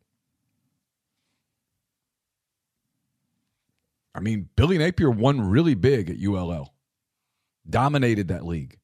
I mean, Billy Napier won really big at U L L. Dominated that league.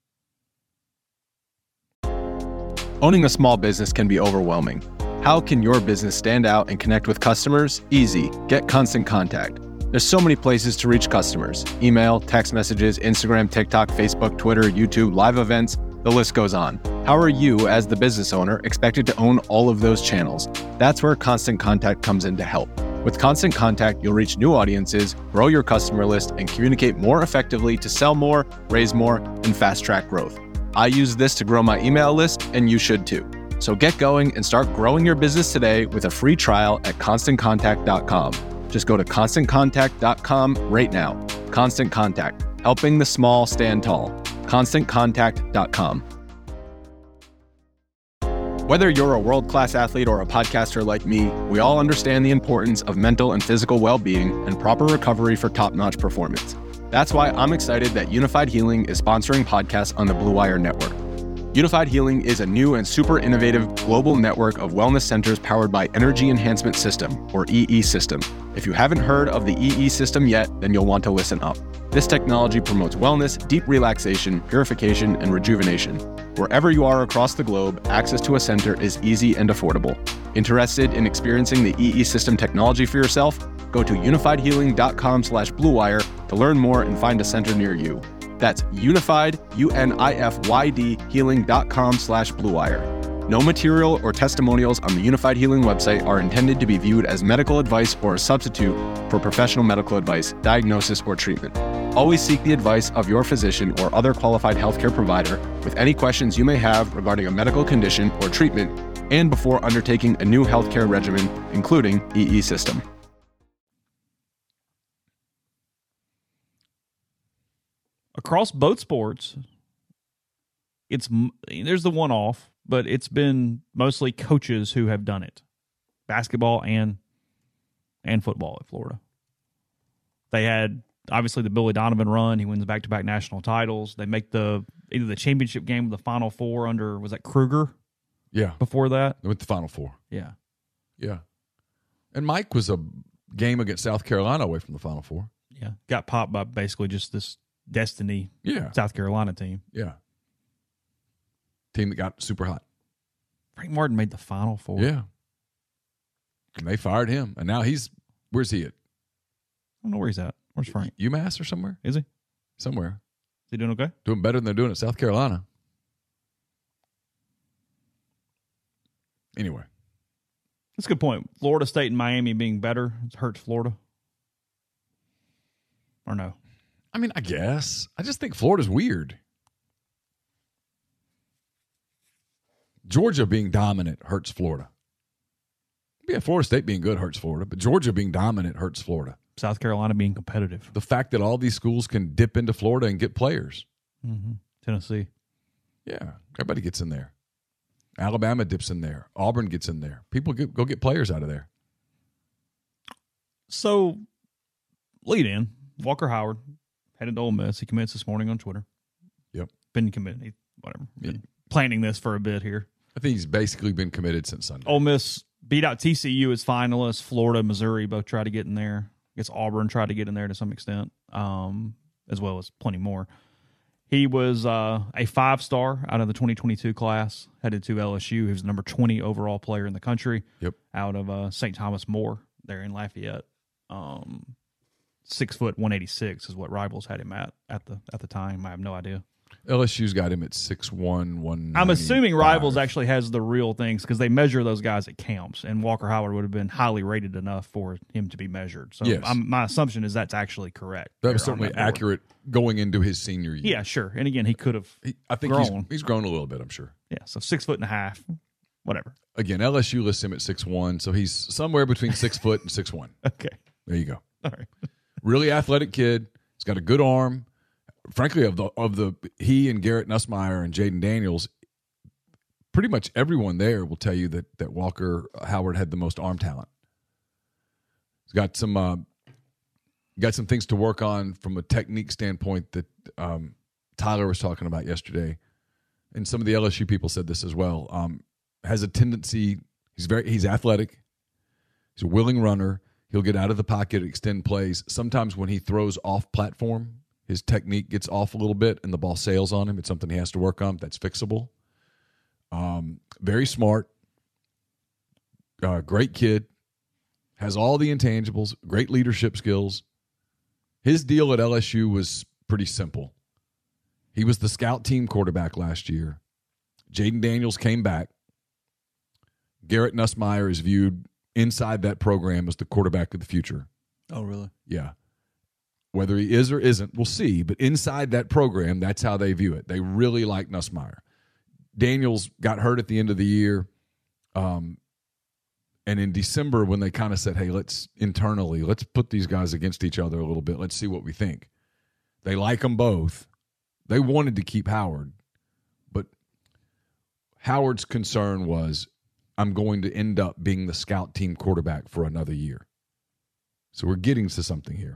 Owning a small business can be overwhelming. How can your business stand out and connect with customers? Easy. Get Constant Contact. There's so many places to reach customers. Email, text messages, Instagram, TikTok, Facebook, Twitter, YouTube, live events, the list goes on. How are you, as the business owner, expected to own all of those channels? That's where Constant Contact comes in to help. With Constant Contact, you'll reach new audiences, grow your customer list, and communicate more effectively to sell more, raise more, and fast-track growth. I use this to grow my email list, and you should too. So get going and start growing your business today with a free trial at constant contact dot com. Just go to constant contact dot com right now. Constant Contact, helping the small stand tall. constant contact dot com. Whether you're a world-class athlete or a podcaster like me, we all understand the importance of mental and physical well-being and proper recovery for top-notch performance. That's why I'm excited that Unified Healing is sponsoring podcasts on the Blue Wire Network. Unified Healing is a new and super innovative global network of wellness centers powered by Energy Enhancement System, or E E System. If you haven't heard of the E E System yet, then you'll want to listen up. This technology promotes wellness, deep relaxation, purification, and rejuvenation. Wherever you are across the globe, access to a center is easy and affordable. Interested in experiencing the E E System technology for yourself? Go to unified healing dot com slash blue wire to learn more and find a center near you. That's unified, U N I F Y D, healing dot com slash blue wire. No material or testimonials on the Unified Healing website are intended to be viewed as medical advice or a substitute for professional medical advice, diagnosis, or treatment. Always seek the advice of your physician or other qualified healthcare provider with any questions you may have regarding a medical condition or treatment and before undertaking a new healthcare regimen, including E E System. Across both sports, it's there's the one-off, but it's been mostly coaches who have done it, basketball and and football at Florida. They had obviously the Billy Donovan run; he wins back-to-back national titles. They make the either the championship game or the Final Four under was that Kruger? Yeah. Before that, They went to the Final Four. yeah, Yeah. And Mike was a game against South Carolina away from the Final Four. Yeah, got popped by basically just this Destiny Yeah. South Carolina team. Yeah. Team that got super hot. Frank Martin made the Final Four. Yeah. And they fired him. And now he's, where's he at? I don't know where he's at. Where's Frank? UMass or somewhere? Is he? Somewhere. Is he doing okay? Doing better than they're doing at South Carolina. Anyway. That's a good point. Florida State and Miami being better hurts Florida. Or no? I mean, I guess. I just think Florida's weird. Georgia being dominant hurts Florida. Yeah, Florida State being good hurts Florida, but Georgia being dominant hurts Florida. South Carolina being competitive. The fact that all these schools can dip into Florida and get players. Mm-hmm. Tennessee. Yeah, everybody gets in there. Alabama dips in there. Auburn gets in there. People get, go get players out of there. So, lead in. Walker Howard headed to Ole Miss. He commits this morning on Twitter. Yep. Been committed. Whatever. Been planning this for a bit here. I think he's basically been committed since Sunday. Ole Miss beat out T C U as finalists. Florida, Missouri both tried to get in there. I guess Auburn tried to get in there to some extent, um, as well as plenty more. He was uh, a five-star out of the twenty twenty-two class, headed to L S U. He was the number twenty overall player in the country. Yep. Out of uh, Saint Thomas More there in Lafayette. Um, six foot one eighty-six is what Rivals had him at at the at the time. I have no idea. L S U's got him at six one, one ninety-five. I'm assuming Rivals actually has the real things because they measure those guys at camps, and Walker Howard would have been highly rated enough for him to be measured. So Yes. I'm, my assumption is that's actually correct. That there was on certainly that board. accurate going into his senior year. Yeah, sure. And again, he could have He, I think he's, grown. he's grown a little bit, I'm sure. Yeah, so six foot and a half, whatever. Again, L S U lists him at six one, so he's somewhere between six foot and six one. Okay, There you go. all right. Really athletic kid. He's got a good arm. Frankly, of the of the he and Garrett Nussmeier and Jaden Daniels, pretty much everyone there will tell you that that Walker Howard had the most arm talent. He's got some uh, got some things to work on from a technique standpoint that um, Tyler was talking about yesterday, and some of the L S U people said this as well. Um, has a tendency. He's very he's athletic. He's a willing runner. He'll get out of the pocket, extend plays. Sometimes when he throws off platform, his technique gets off a little bit and the ball sails on him. It's something he has to work on. That's fixable. Um, very smart. Uh, great kid. Has all the intangibles. Great leadership skills. His deal at L S U was pretty simple. He was the scout team quarterback last year. Jaden Daniels came back. Garrett Nussmeier is viewed inside that program as the quarterback of the future. Oh, really? Yeah. Whether he is or isn't, we'll see. But inside that program, that's how they view it. They really like Nussmeier. Daniels got hurt at the end of the year. Um, and in December, when they kind of said, hey, let's internally, let's put these guys against each other a little bit. Let's see what we think. They like them both. They wanted to keep Howard. But Howard's concern was, I'm going to end up being the scout team quarterback for another year. So we're getting to something here.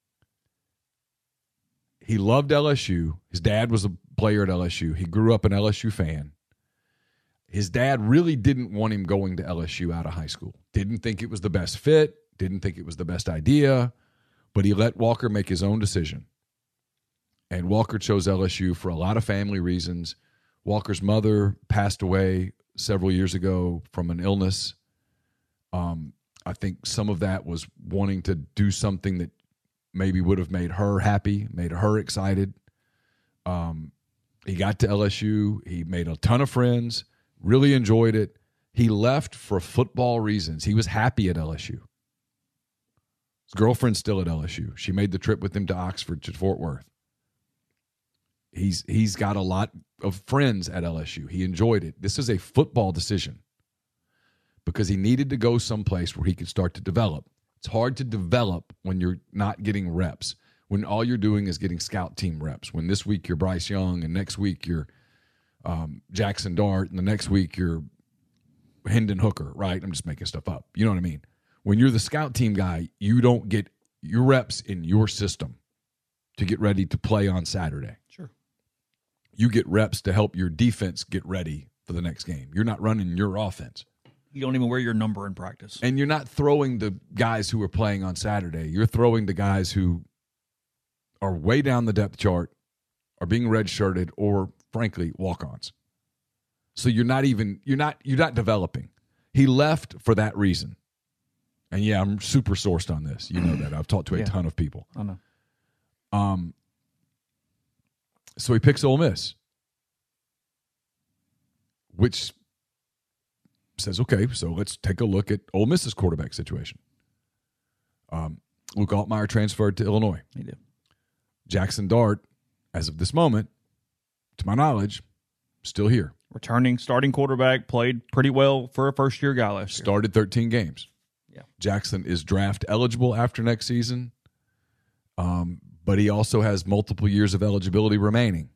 He loved L S U. His dad was a player at L S U. He grew up an L S U fan. His dad really didn't want him going to L S U out of high school. Didn't think it was the best fit. Didn't think it was the best idea. But he let Walker make his own decision. And Walker chose L S U for a lot of family reasons. Walker's mother passed away several years ago from an illness. Um, I think some of that was wanting to do something that maybe would have made her happy, made her excited. Um, he got to L S U. He made a ton of friends, really enjoyed it. He left for football reasons. He was happy at L S U. His girlfriend's still at L S U. She made the trip with him to Oxford, to Fort Worth. He's He's got a lot of friends at L S U. He enjoyed it. This is a football decision because he needed to go someplace where he could start to develop. It's hard to develop when you're not getting reps, when all you're doing is getting scout team reps. When this week you're Bryce Young and next week you're um, Jackson Dart and the next week you're Hendon Hooker, right? I'm just making stuff up. You know what I mean? When you're the scout team guy, you don't get your reps in your system to get ready to play on Saturday. Sure. You get reps to help your defense get ready for the next game. You're not running your offense. You don't even wear your number in practice. And you're not throwing the guys who are playing on Saturday. You're throwing the guys who are way down the depth chart, are being redshirted, or frankly, walk-ons. So you're not even you're not you're not developing. He left for that reason. And yeah, I'm super sourced on this. You know that. I've talked to a Yeah. ton of people. I know. Um so he picks Ole Miss, which says, okay, so let's take a look at Ole Miss's quarterback situation. Um, Luke Altmaier transferred to Illinois. He did. Jackson Dart, as of this moment, to my knowledge, still here. Returning starting quarterback, played pretty well for a first-year guy last year. Started thirteen games. Yeah. Jackson is draft eligible after next season, um, but he also has multiple years of eligibility remaining.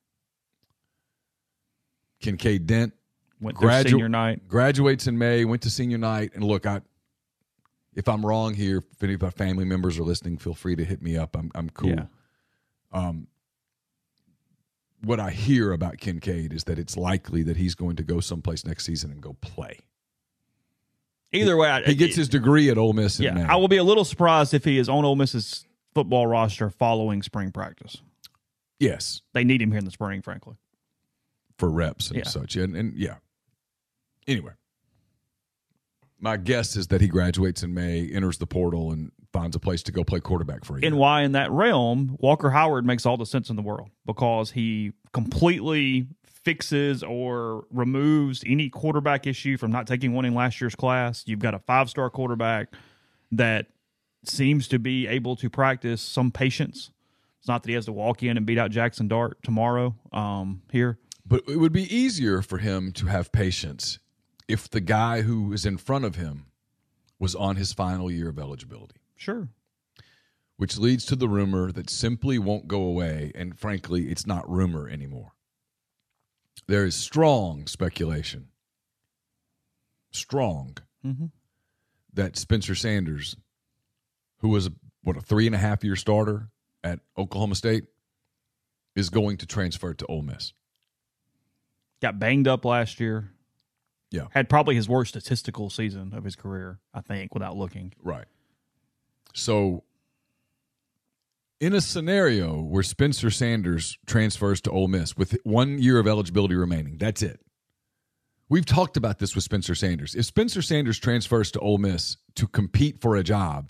Kincaid Dent Went to gradu- senior night. graduates in May, went to senior night, and look, I if I'm wrong here, if any of my family members are listening, feel free to hit me up. I'm I'm cool. Yeah. Um, what I hear about Kincaid is that it's likely that he's going to go someplace next season and go play. Either way, I, He gets his degree at Ole Miss in yeah, May. I will be a little surprised if he is on Ole Miss's football roster following spring practice. Yes, They need him here in the spring, frankly. for reps and Yeah. such. And, and yeah. Anyway, my guess is that he graduates in May, enters the portal, and finds a place to go play quarterback for a year. And why in that realm, Walker Howard makes all the sense in the world, because he completely fixes or removes any quarterback issue from not taking one in last year's class. You've got a five-star quarterback that seems to be able to practice some patience. It's not that he has to walk in and beat out Jackson Dart tomorrow um, here. But it would be easier for him to have patience if the guy who is in front of him was on his final year of eligibility. Sure. Which leads to the rumor that simply won't go away, and frankly, it's not rumor anymore. There is strong speculation, strong, Mm-hmm. that Spencer Sanders, who was, a, what, a three-and-a-half-year starter at Oklahoma State, is going to transfer to Ole Miss. Got banged up last year. Yeah. Had probably his worst statistical season of his career, I think, without looking. Right. So, in a scenario where Spencer Sanders transfers to Ole Miss with one year of eligibility remaining, that's it. We've talked about this with Spencer Sanders. If Spencer Sanders transfers to Ole Miss to compete for a job,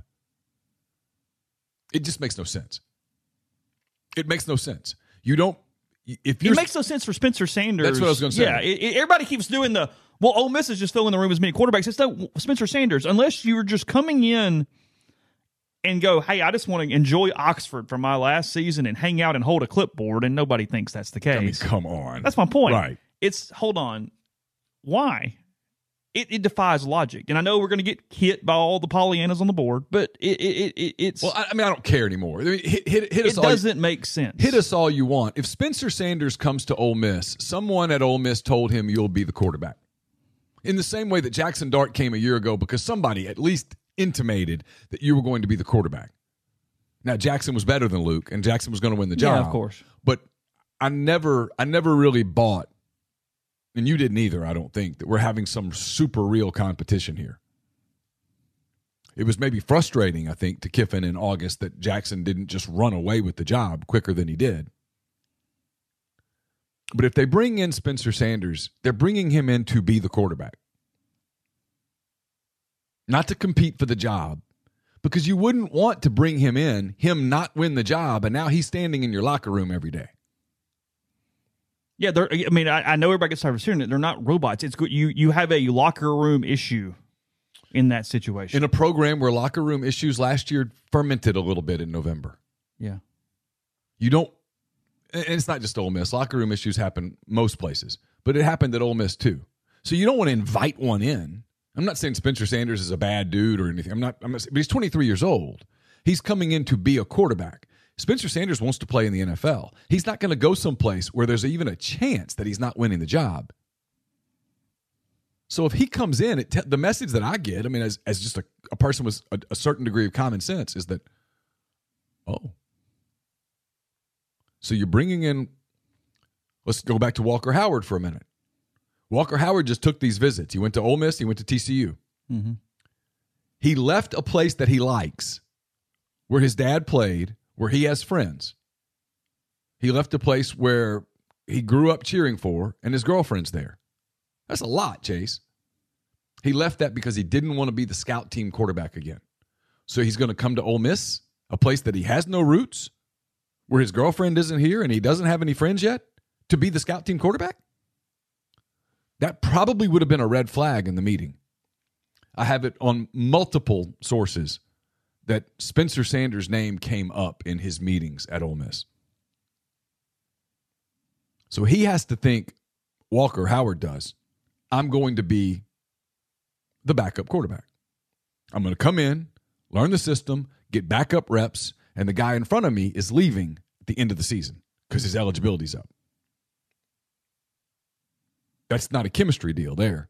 it just makes no sense. It makes no sense. You don't. If It makes no sense for Spencer Sanders. That's what I was gonna say. Yeah, it, it- everybody keeps doing the, well, Ole Miss is just filling the room as many quarterbacks. It's no Spencer Sanders. Unless you're just coming in and go, hey, I just want to enjoy Oxford from my last season and hang out and hold a clipboard, and nobody thinks that's the case. I mean, come on. That's my point. Right. It's, hold on, why? It, it defies logic. And I know we're going to get hit by all the Pollyannas on the board, but it, it, it it's Well, I, I mean, I don't care anymore. I mean, hit, hit, hit it us all. doesn't make sense. Hit us all you want. If Spencer Sanders comes to Ole Miss, someone at Ole Miss told him you'll be the quarterback. In the same way that Jackson Dart came a year ago because somebody at least intimated that you were going to be the quarterback. Now, Jackson was better than Luke, and Jackson was going to win the job. Yeah, of course. But I never, I never really bought, and you didn't either, I don't think, that we're having some super real competition here. It was maybe frustrating, I think, to Kiffin in August that Jackson didn't just run away with the job quicker than he did. But if they bring in Spencer Sanders, they're bringing him in to be the quarterback. Not to compete for the job. Because you wouldn't want to bring him in, him not win the job, and now he's standing in your locker room every day. Yeah, they're, I mean, I, I know everybody gets tired of hearing it. They're not robots. It's good. You you have a locker room issue in that situation. In a program where locker room issues last year fermented a little bit in November. Yeah. You don't, and it's not just Ole Miss. Locker room issues happen most places, but it happened at Ole Miss too. So you don't want to invite one in. I'm not saying Spencer Sanders is a bad dude or anything. I'm not, I'm not, but he's twenty-three years old. He's coming in to be a quarterback. Spencer Sanders wants to play in the N F L. He's not going to go someplace where there's even a chance that he's not winning the job. So if he comes in, it te- the message that I get, I mean, as, as just a, a person with a, a certain degree of common sense, is that, oh, so you're bringing in, let's go back to Walker Howard for a minute. Walker Howard just took these visits. He went to Ole Miss. He went to T C U. Mm-hmm. He left a place that he likes, where his dad played, where he has friends. He left a place where he grew up cheering for, and his girlfriend's there. That's a lot, Chase. He left that because he didn't want to be the scout team quarterback again. So he's going to come to Ole Miss, a place that he has no roots, where his girlfriend isn't here and he doesn't have any friends yet, to be the scout team quarterback? That probably would have been a red flag in the meeting. I have it on multiple sources that Spencer Sanders' name came up in his meetings at Ole Miss. So he has to think, Walker Howard does, I'm going to be the backup quarterback. I'm going to come in, learn the system, get backup reps, and the guy in front of me is leaving at the end of the season because his eligibility's up. That's not a chemistry deal there.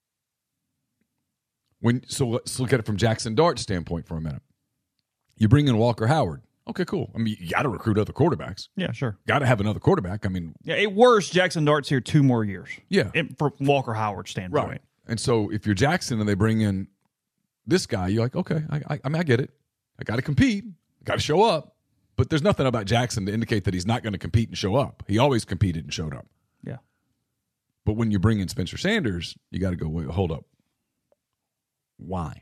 When so let's look at it from Jackson Dart's standpoint for a minute. You bring in Walker Howard. Okay, cool. I mean, you got to recruit other quarterbacks. Yeah, sure. Got to have another quarterback. I mean, yeah. At worst, Jackson Dart's here two more years. Yeah, it, from Walker Howard's standpoint. Right. And so if you're Jackson and they bring in this guy, you're like, okay, I, I, I mean, I get it. I got to compete. I got to show up. But there's nothing about Jackson to indicate that he's not going to compete and show up. He always competed and showed up. Yeah. But when you bring in Spencer Sanders, you got to go, wait, hold up. Why?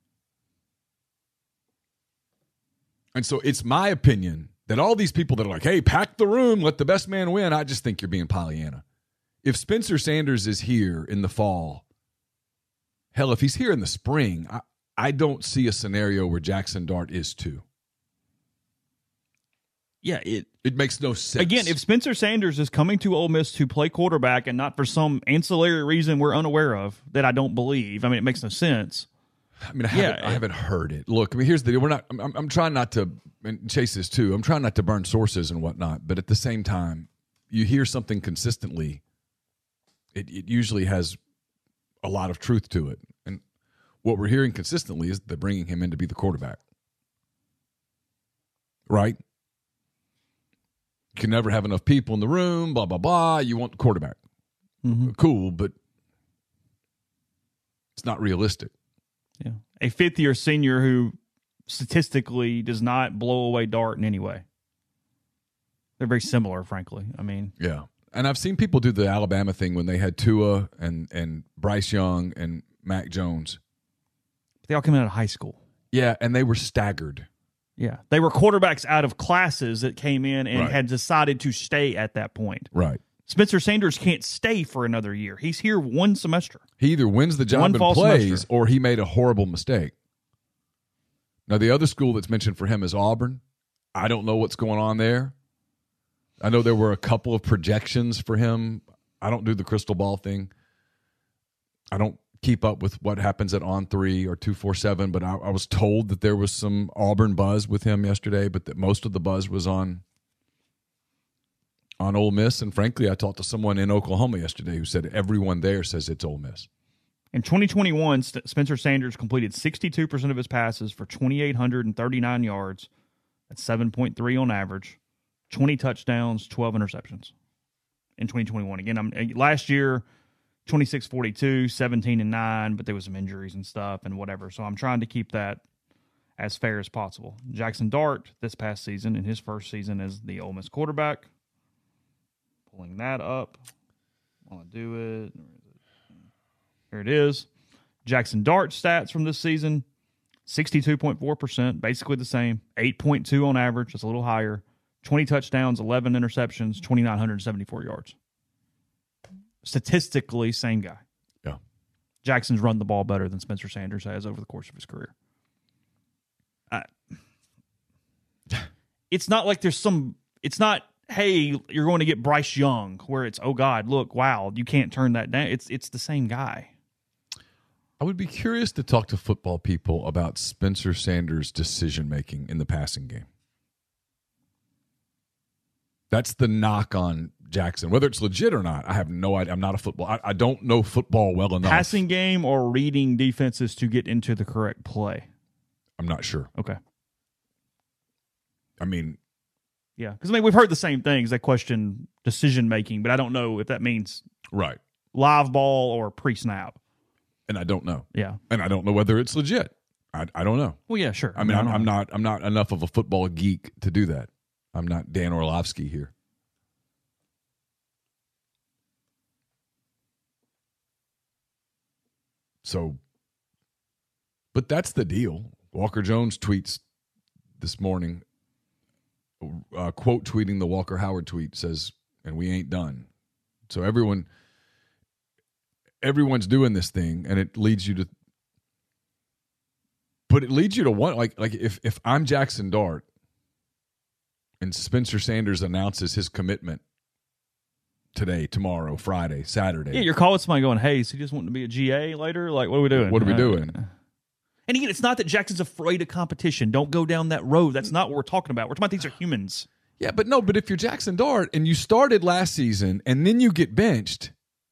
And so it's my opinion that all these people that are like, hey, pack the room, let the best man win, I just think you're being Pollyanna. If Spencer Sanders is here in the fall, hell, if he's here in the spring, I, I don't see a scenario where Jackson Dart is too. Yeah, it it makes no sense. Again, if Spencer Sanders is coming to Ole Miss to play quarterback and not for some ancillary reason we're unaware of that I don't believe, I mean, it makes no sense. I mean, I haven't, yeah, I haven't heard it. Look, I mean, here's the deal. We're not. I'm, I'm trying not to, and Chase this too. I'm trying not to burn sources and whatnot. But at the same time, you hear something consistently, it, it usually has a lot of truth to it. And what we're hearing consistently is they're bringing him in to be the quarterback. Right? You can never have enough people in the room, blah, blah, blah. You want the quarterback. Mm-hmm. Cool, but it's not realistic. Yeah. A fifth-year senior who statistically does not blow away Dart in any way. They're very similar, frankly. I mean. Yeah. And I've seen people do the Alabama thing when they had Tua and, and Bryce Young and Mac Jones. They all came out of high school. Yeah, and they were staggered. Yeah. They were quarterbacks out of classes that came in and right. had decided to stay at that point. Right. Spencer Sanders can't stay for another year. He's here one semester. He either wins the job one and plays semester. or he made a horrible mistake. Now, the other school that's mentioned for him is Auburn. I don't know what's going on there. I know there were a couple of projections for him. I don't do the crystal ball thing. I don't keep up with what happens at On three or two forty-seven, but I, I was told that there was some Auburn buzz with him yesterday, but that most of the buzz was on on Ole Miss. And frankly, I talked to someone in Oklahoma yesterday who said everyone there says it's Ole Miss. In twenty twenty-one, St- Spencer Sanders completed sixty-two percent of his passes for two thousand eight hundred thirty-nine yards. That's seven point three on average. twenty touchdowns, twelve interceptions in twenty twenty-one. Again, I'm, last year, twenty-six forty-two, seventeen and nine, but there was some injuries and stuff and whatever. So I'm trying to keep that as fair as possible. Jackson Dart, this past season, in his first season as the Ole Miss quarterback. Pulling that up. I want to do it. Here it is. Jackson Dart stats from this season, sixty-two point four percent, basically the same. eight point two on average, that's a little higher. twenty touchdowns, eleven interceptions, two thousand nine hundred seventy-four yards. Statistically, same guy. Yeah. Jackson's run the ball better than Spencer Sanders has over the course of his career. I, it's not like there's some, it's not, hey, you're going to get Bryce Young, where it's, oh God, look, wow, you can't turn that down. It's it's the same guy. I would be curious to talk to football people about Spencer Sanders' decision-making in the passing game. That's the knock on Jackson. Whether it's legit or not, I have no idea. I'm not a football. I, I don't know football well enough. Passing game or reading defenses to get into the correct play? I'm not sure. Okay. I mean... Yeah, because I mean, we've heard the same things. They question decision-making, but I don't know if that means... Right. live ball or pre-snap. And I don't know. Yeah. And I don't know whether it's legit. I, I don't know. Well, yeah, sure. I mean, I I'm, don't I'm know. not I'm not enough of a football geek to do that. I'm not Dan Orlovsky here. So, but that's the deal. Walker Jones tweets this morning, uh, quote tweeting the Walker Howard tweet, says, and we ain't done. So everyone, everyone's doing this thing, and it leads you to, but it leads you to one, like, like if, if I'm Jackson Dart and Spencer Sanders announces his commitment today, tomorrow, Friday, Saturday. Yeah, you're calling somebody going, hey, is he just wanting to be a G A later? Like, what are we doing? What are we Uh, doing? And again, it's not that Jackson's afraid of competition. Don't go down that road. That's not what we're talking about. We're talking about these are humans. Yeah, but no, but if you're Jackson Dart and you started last season and then you get benched,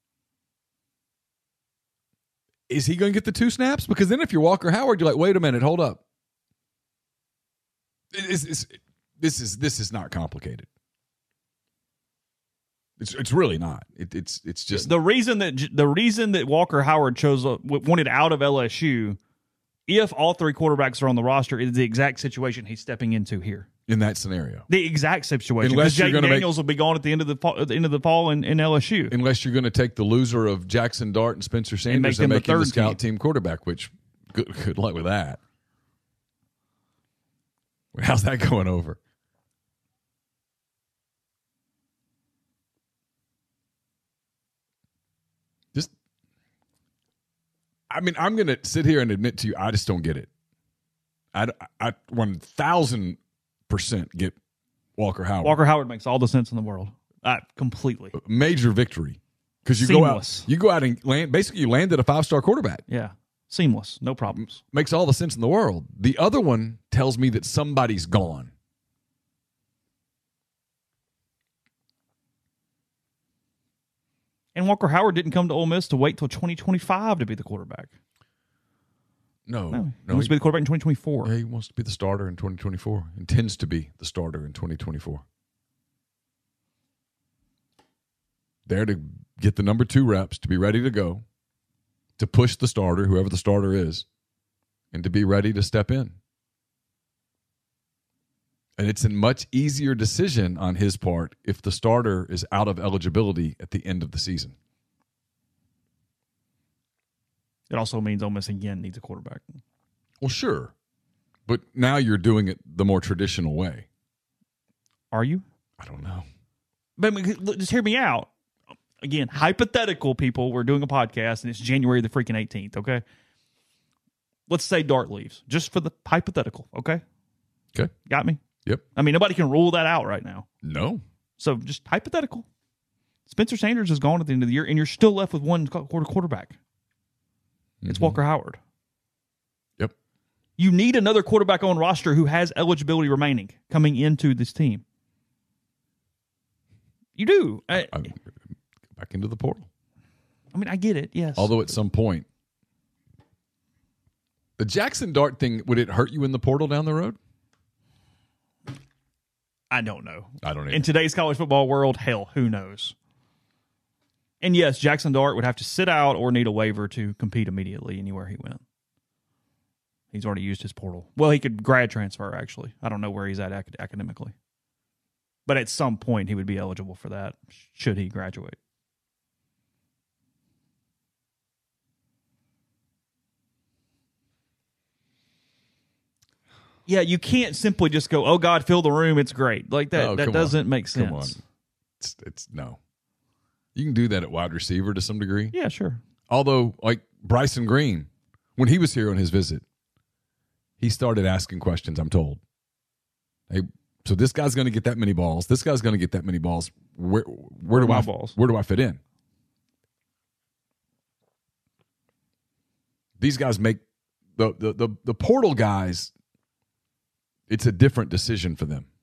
is he going to get the two snaps? Because then if you're Walker Howard, you're like, wait a minute, hold up. It's, it's, this is this is not complicated. It's it's really not. It, it's it's just The reason that the reason that Walker Howard chose uh, wanted out of L S U, if all three quarterbacks are on the roster, is the exact situation he's stepping into here. in that scenario. The exact situation. Unless Because you're Jake gonna make- Daniels will be gone at the end of the fall, at the end of the fall in, in L S U. Unless you're going to take the loser of Jackson Dart and Spencer Sanders make and them the make him the third scout team. team quarterback, which good, good luck with that. How's that going over? Just, I mean, I'm going to sit here and admit to you, I just don't get it. I, I one thousand percent get Walker Howard. Walker Howard makes all the sense in the world. Uh, completely. Major victory. Because you go out, Seamless. you go out and land, basically you landed a five-star quarterback. Yeah. Seamless. No problems. Makes all the sense in the world. The other one tells me that somebody's gone. And Walker Howard didn't come to Ole Miss to wait till twenty twenty-five to be the quarterback. No, No, no, he wants to be the quarterback in twenty twenty-four. yeah, he wants to be the starter in twenty twenty-four. Intends to be the starter in twenty twenty-four. There to get the number two reps, to be ready to go, to push the starter, whoever the starter is, and to be ready to step in. And it's a much easier decision on his part if the starter is out of eligibility at the end of the season. It also means Ole Miss again needs a quarterback. Well, sure. But now you're doing it the more traditional way. Are you? I don't know. But I mean, look, just hear me out. Again, hypothetical people. We're doing a podcast and it's January the freaking eighteenth, okay? Let's say Dart leaves, just for the hypothetical, okay? Okay. Got me? Yep. I mean, nobody can rule that out right now. No. So just hypothetical. Spencer Sanders is gone at the end of the year, and you're still left with one quarter quarterback. It's Mm-hmm. Walker Howard. Yep. You need another quarterback on roster who has eligibility remaining coming into this team. You do. I, I, back into the portal. I mean, I get it, yes. Although at some point, the Jackson Dart thing, would it hurt you in the portal down the road? I don't know. I don't either. In today's college football world, hell, who knows? And yes, Jackson Dart would have to sit out or need a waiver to compete immediately anywhere he went. He's already used his portal. Well, he could grad transfer, actually. I don't know where he's at acad- academically. But at some point, he would be eligible for that should he graduate. Yeah, you can't simply just go, oh, God, fill the room. It's great. Like that, Oh, that come doesn't on. make sense. Come on. It's, it's no. You can do that at wide receiver to some degree. Yeah, sure. Although, like Bryson Green, when he was here on his visit, he started asking questions, I'm told. Hey, so this guy's going to get that many balls. This guy's going to get that many balls. Where where do my I balls? where do I fit in? These guys make the the the, the portal guys. It's a different decision for them.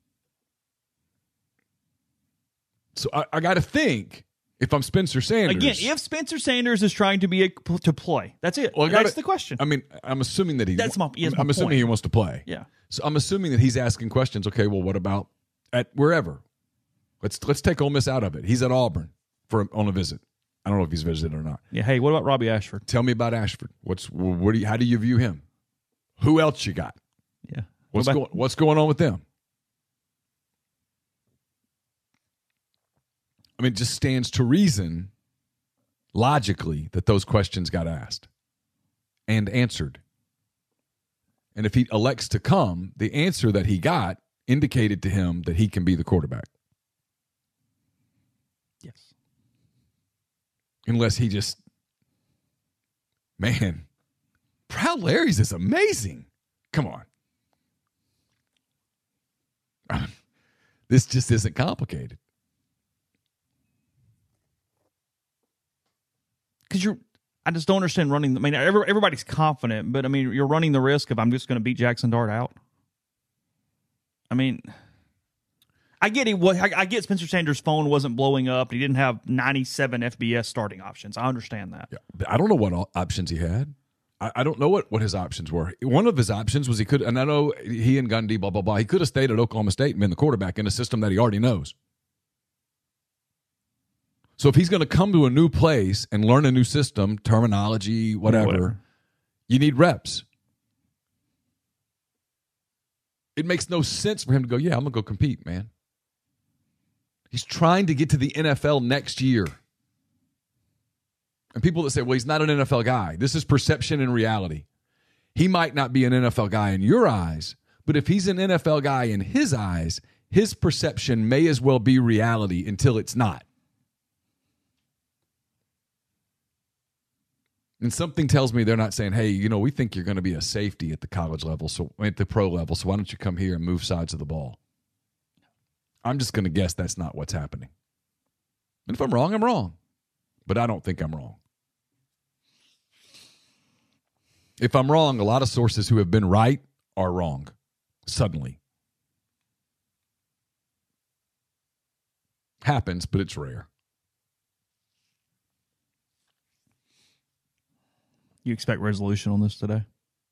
So I, I got to think. If I'm Spencer Sanders, Again, if Spencer Sanders is trying to be a, to play, that's it. Well, I gotta- that's the question. I mean, I'm assuming that he. That's my- yes, I'm, my I'm assuming point. he wants to play. yeah. So I'm assuming that he's asking questions. Okay, well, what about at wherever? Let's let's take Ole Miss out of it. He's at Auburn for on a visit. I don't know if he's visited or not. Yeah. Hey, what about Robbie Ashford? Tell me about Ashford. What's what do you, how do you view him? Who else you got? Yeah. What's What going about- What's going on with them? I mean, it just stands to reason, logically, that those questions got asked and answered. And if he elects to come, the answer that he got indicated to him that he can be the quarterback. Yes. Unless he just, man, Proud Larry's is amazing. Come on. This just isn't complicated. Because you're, I just don't understand running. I mean, every, everybody's confident, but I mean, you're running the risk of I'm just going to beat Jackson Dart out. I mean, I get it. What I, I get, Spencer Sanders' phone wasn't blowing up. And he didn't have ninety-seven F B S starting options. I understand that. Yeah, I don't know what all options he had. I, I don't know what, what his options were. One of his options was he could, and I know he and Gundy, blah, blah, blah. He could have stayed at Oklahoma State and been the quarterback in a system that he already knows. So if he's going to come to a new place and learn a new system, terminology, whatever, Whatever. you need reps. It makes no sense for him to go, yeah, I'm going to go compete, man. He's trying to get to the N F L next year. And people that say, well, he's not an N F L guy. This is perception and reality. He might not be an N F L guy in your eyes, but if he's an N F L guy in his eyes, his perception may as well be reality until it's not. And something tells me they're not saying, hey, you know, we think you're going to be a safety at the college level, so at the pro level, so why don't you come here and move sides of the ball? I'm just going to guess that's not what's happening. And if I'm wrong, I'm wrong. But I don't think I'm wrong. If I'm wrong, a lot of sources who have been right are wrong suddenly. Happens, but it's rare. You expect resolution on this today?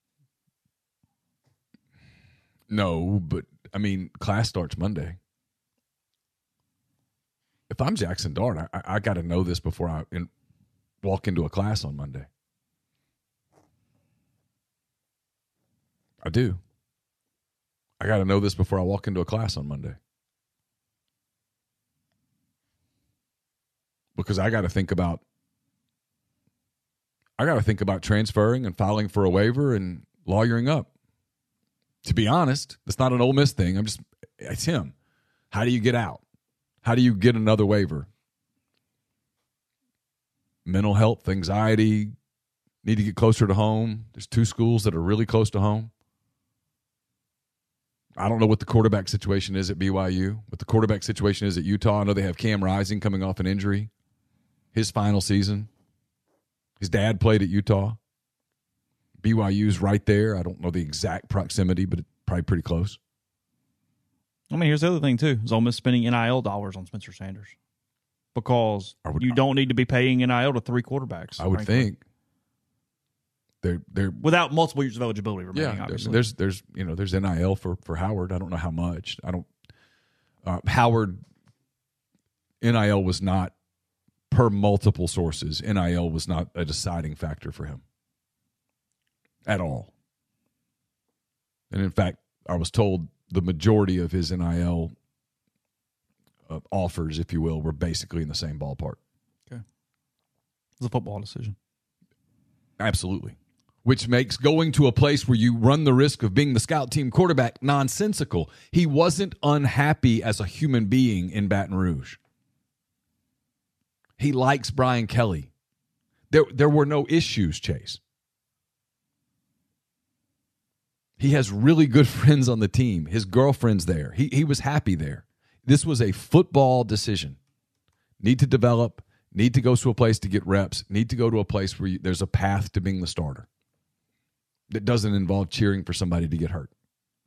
No, but I mean, class starts Monday. If I'm Jackson Dart, I, I got to know this before I in, walk into a class on Monday. I do. I got to know this before I walk into a class on Monday. Because I got to think about I got to think about transferring and filing for a waiver and lawyering up. To be honest, that's not an Ole Miss thing. I'm just, it's him. How do you get out? How do you get another waiver? Mental health, anxiety, need to get closer to home. There's two schools that are really close to home. I don't know what the quarterback situation is at B Y U, what the quarterback situation is at Utah. I know they have Cam Rising coming off an injury, his final season. His dad played at Utah. B Y U's right there. I don't know the exact proximity, but it's probably pretty close. I mean, here's the other thing, too, is Ole Miss spending N I L dollars on Spencer Sanders because would, you don't need to be paying N I L to three quarterbacks. I would frankly. think. They're, they're, Without multiple years of eligibility remaining, yeah, obviously. there's, there's, you know, there's N I L for, for Howard. I don't know how much. I don't, uh, Howard, N I L was not, per multiple sources, N I L was not a deciding factor for him at all. And in fact, I was told the majority of his N I L uh, offers, if you will, were basically in the same ballpark. Okay. It's a football decision. Absolutely. Which makes going to a place where you run the risk of being the scout team quarterback nonsensical. He wasn't unhappy as a human being in Baton Rouge. He likes Brian Kelly. There, there were no issues, Chase. He has really good friends on the team. His girlfriend's there. He, he was happy there. This was a football decision. Need to develop, need to go to a place to get reps, need to go to a place where you, there's a path to being the starter that doesn't involve cheering for somebody to get hurt.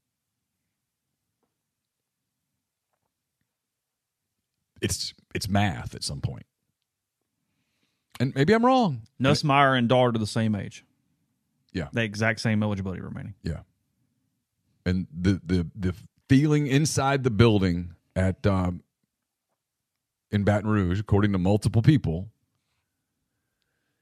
It's, it's math at some point. And maybe I'm wrong. Nussmeier and Dart are the same age. Yeah. The exact same eligibility remaining. Yeah. And the the the feeling inside the building at um, in Baton Rouge, according to multiple people,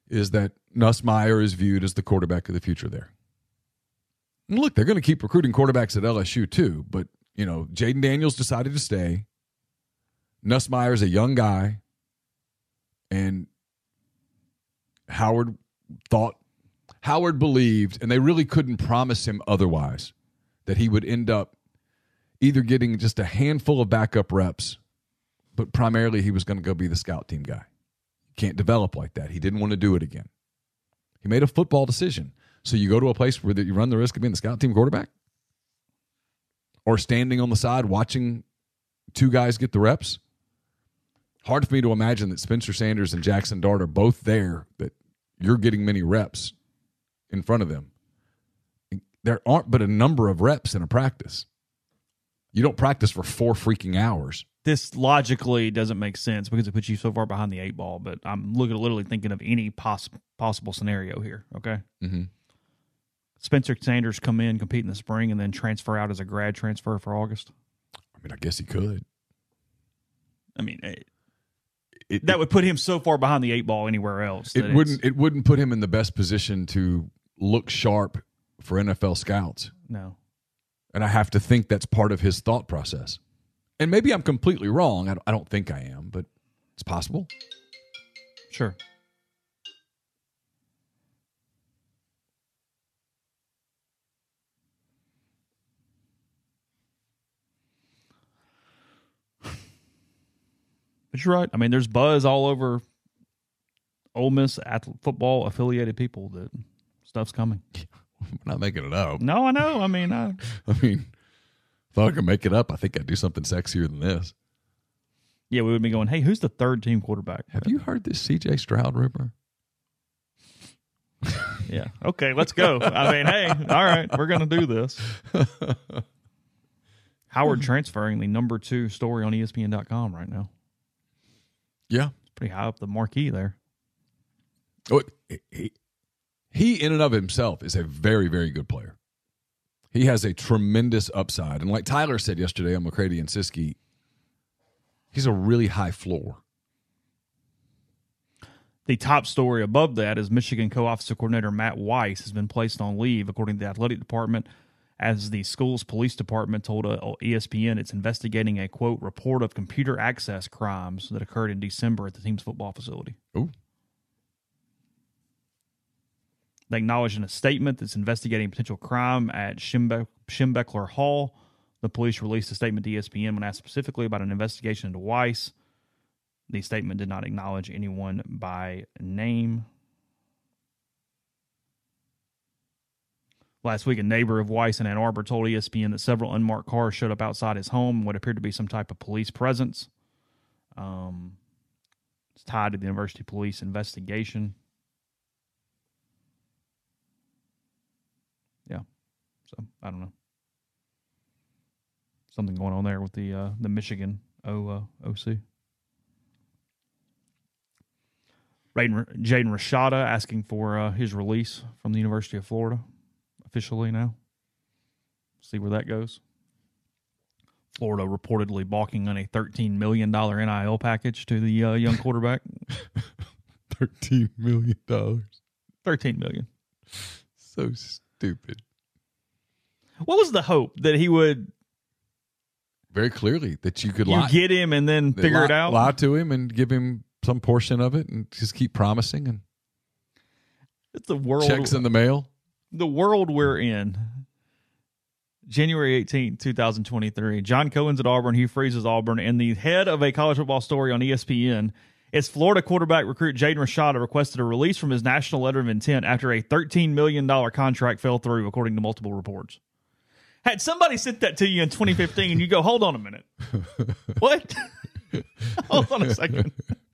is that Nussmeier is viewed as the quarterback of the future there. And look, they're going to keep recruiting quarterbacks at L S U too, but, you know, Jaden Daniels decided to stay. Nussmeier's a young guy, and Howard thought, Howard believed, and they really couldn't promise him otherwise, that he would end up either getting just a handful of backup reps, but primarily he was going to go be the scout team guy. Can't develop like that. He didn't want to do it again. He made a football decision. So you go to a place where you run the risk of being the scout team quarterback, or standing on the side watching two guys get the reps. Hard for me to imagine that Spencer Sanders and Jackson Dart are both there, that you're getting many reps in front of them. There aren't but a number of reps in a practice. You don't practice for four freaking hours. This logically doesn't make sense because it puts you so far behind the eight ball, but I'm looking, literally thinking of any poss- possible scenario here, okay? Mm-hmm. Spencer Sanders come in, compete in the spring, and then transfer out as a grad transfer for August? I mean, I guess he could. I mean, it, it, that would put him so far behind the eight ball anywhere else. It wouldn't. It wouldn't put him in the best position to look sharp for N F L scouts. No. And I have to think that's part of his thought process. And maybe I'm completely wrong. I don't, I don't think I am, but it's possible. Sure. But you're right. I mean, there's buzz all over Ole Miss football affiliated people that stuff's coming. I'm not making it up. No, I know. I mean, I, I mean, if I could make it up, I think I'd do something sexier than this. Yeah, we would be going, hey, who's the third team quarterback? Have you heard this C J Stroud rumor? Yeah. Okay, let's go. I mean, hey, all right, we're going to do this. Howard transferring, the number two story on E S P N dot com right now. Yeah. It's pretty high up the marquee there. Oh, he, he in and of himself is a very, very good player. He has a tremendous upside. And like Tyler said yesterday on McCready and Siskey, he's a really high floor. The top story above that is Michigan co-offensive coordinator Matt Weiss has been placed on leave, according to the athletic department, as the school's police department told E S P N it's investigating a, quote, report of computer access crimes that occurred in December at the team's football facility. Ooh. They acknowledged in a statement that's investigating potential crime at Schimbe- Schimbeckler Hall. The police released a statement to E S P N when asked specifically about an investigation into Weiss. The statement did not acknowledge anyone by name. Last week, a neighbor of Weiss in Ann Arbor told E S P N that several unmarked cars showed up outside his home in what appeared to be some type of police presence. Um, it's tied to the university police investigation. Yeah, so I don't know. Something going on there with the uh, the Michigan O, uh, O C. Jaden Rashada asking for uh, his release from the University of Florida officially now. See where that goes. Florida reportedly balking on a thirteen million dollars N I L package to the uh, young quarterback. thirteen million dollars. thirteen million dollars. So stupid. What was the hope? That he would... Very clearly that you could you lie. get him and then figure lie, it out? Lie to him and give him some portion of it and just keep promising and it's the world. Checks in the mail. The world we're in. January eighteenth, twenty twenty-three. John Cohen's at Auburn. Hugh Freeze is Auburn. And the head of a college football story on E S P N is Florida quarterback recruit Jaden Rashada requested a release from his national letter of intent after a thirteen million dollars contract fell through, according to multiple reports. Had somebody sent that to you in twenty fifteen, you go, hold on a minute. What? Hold on a second.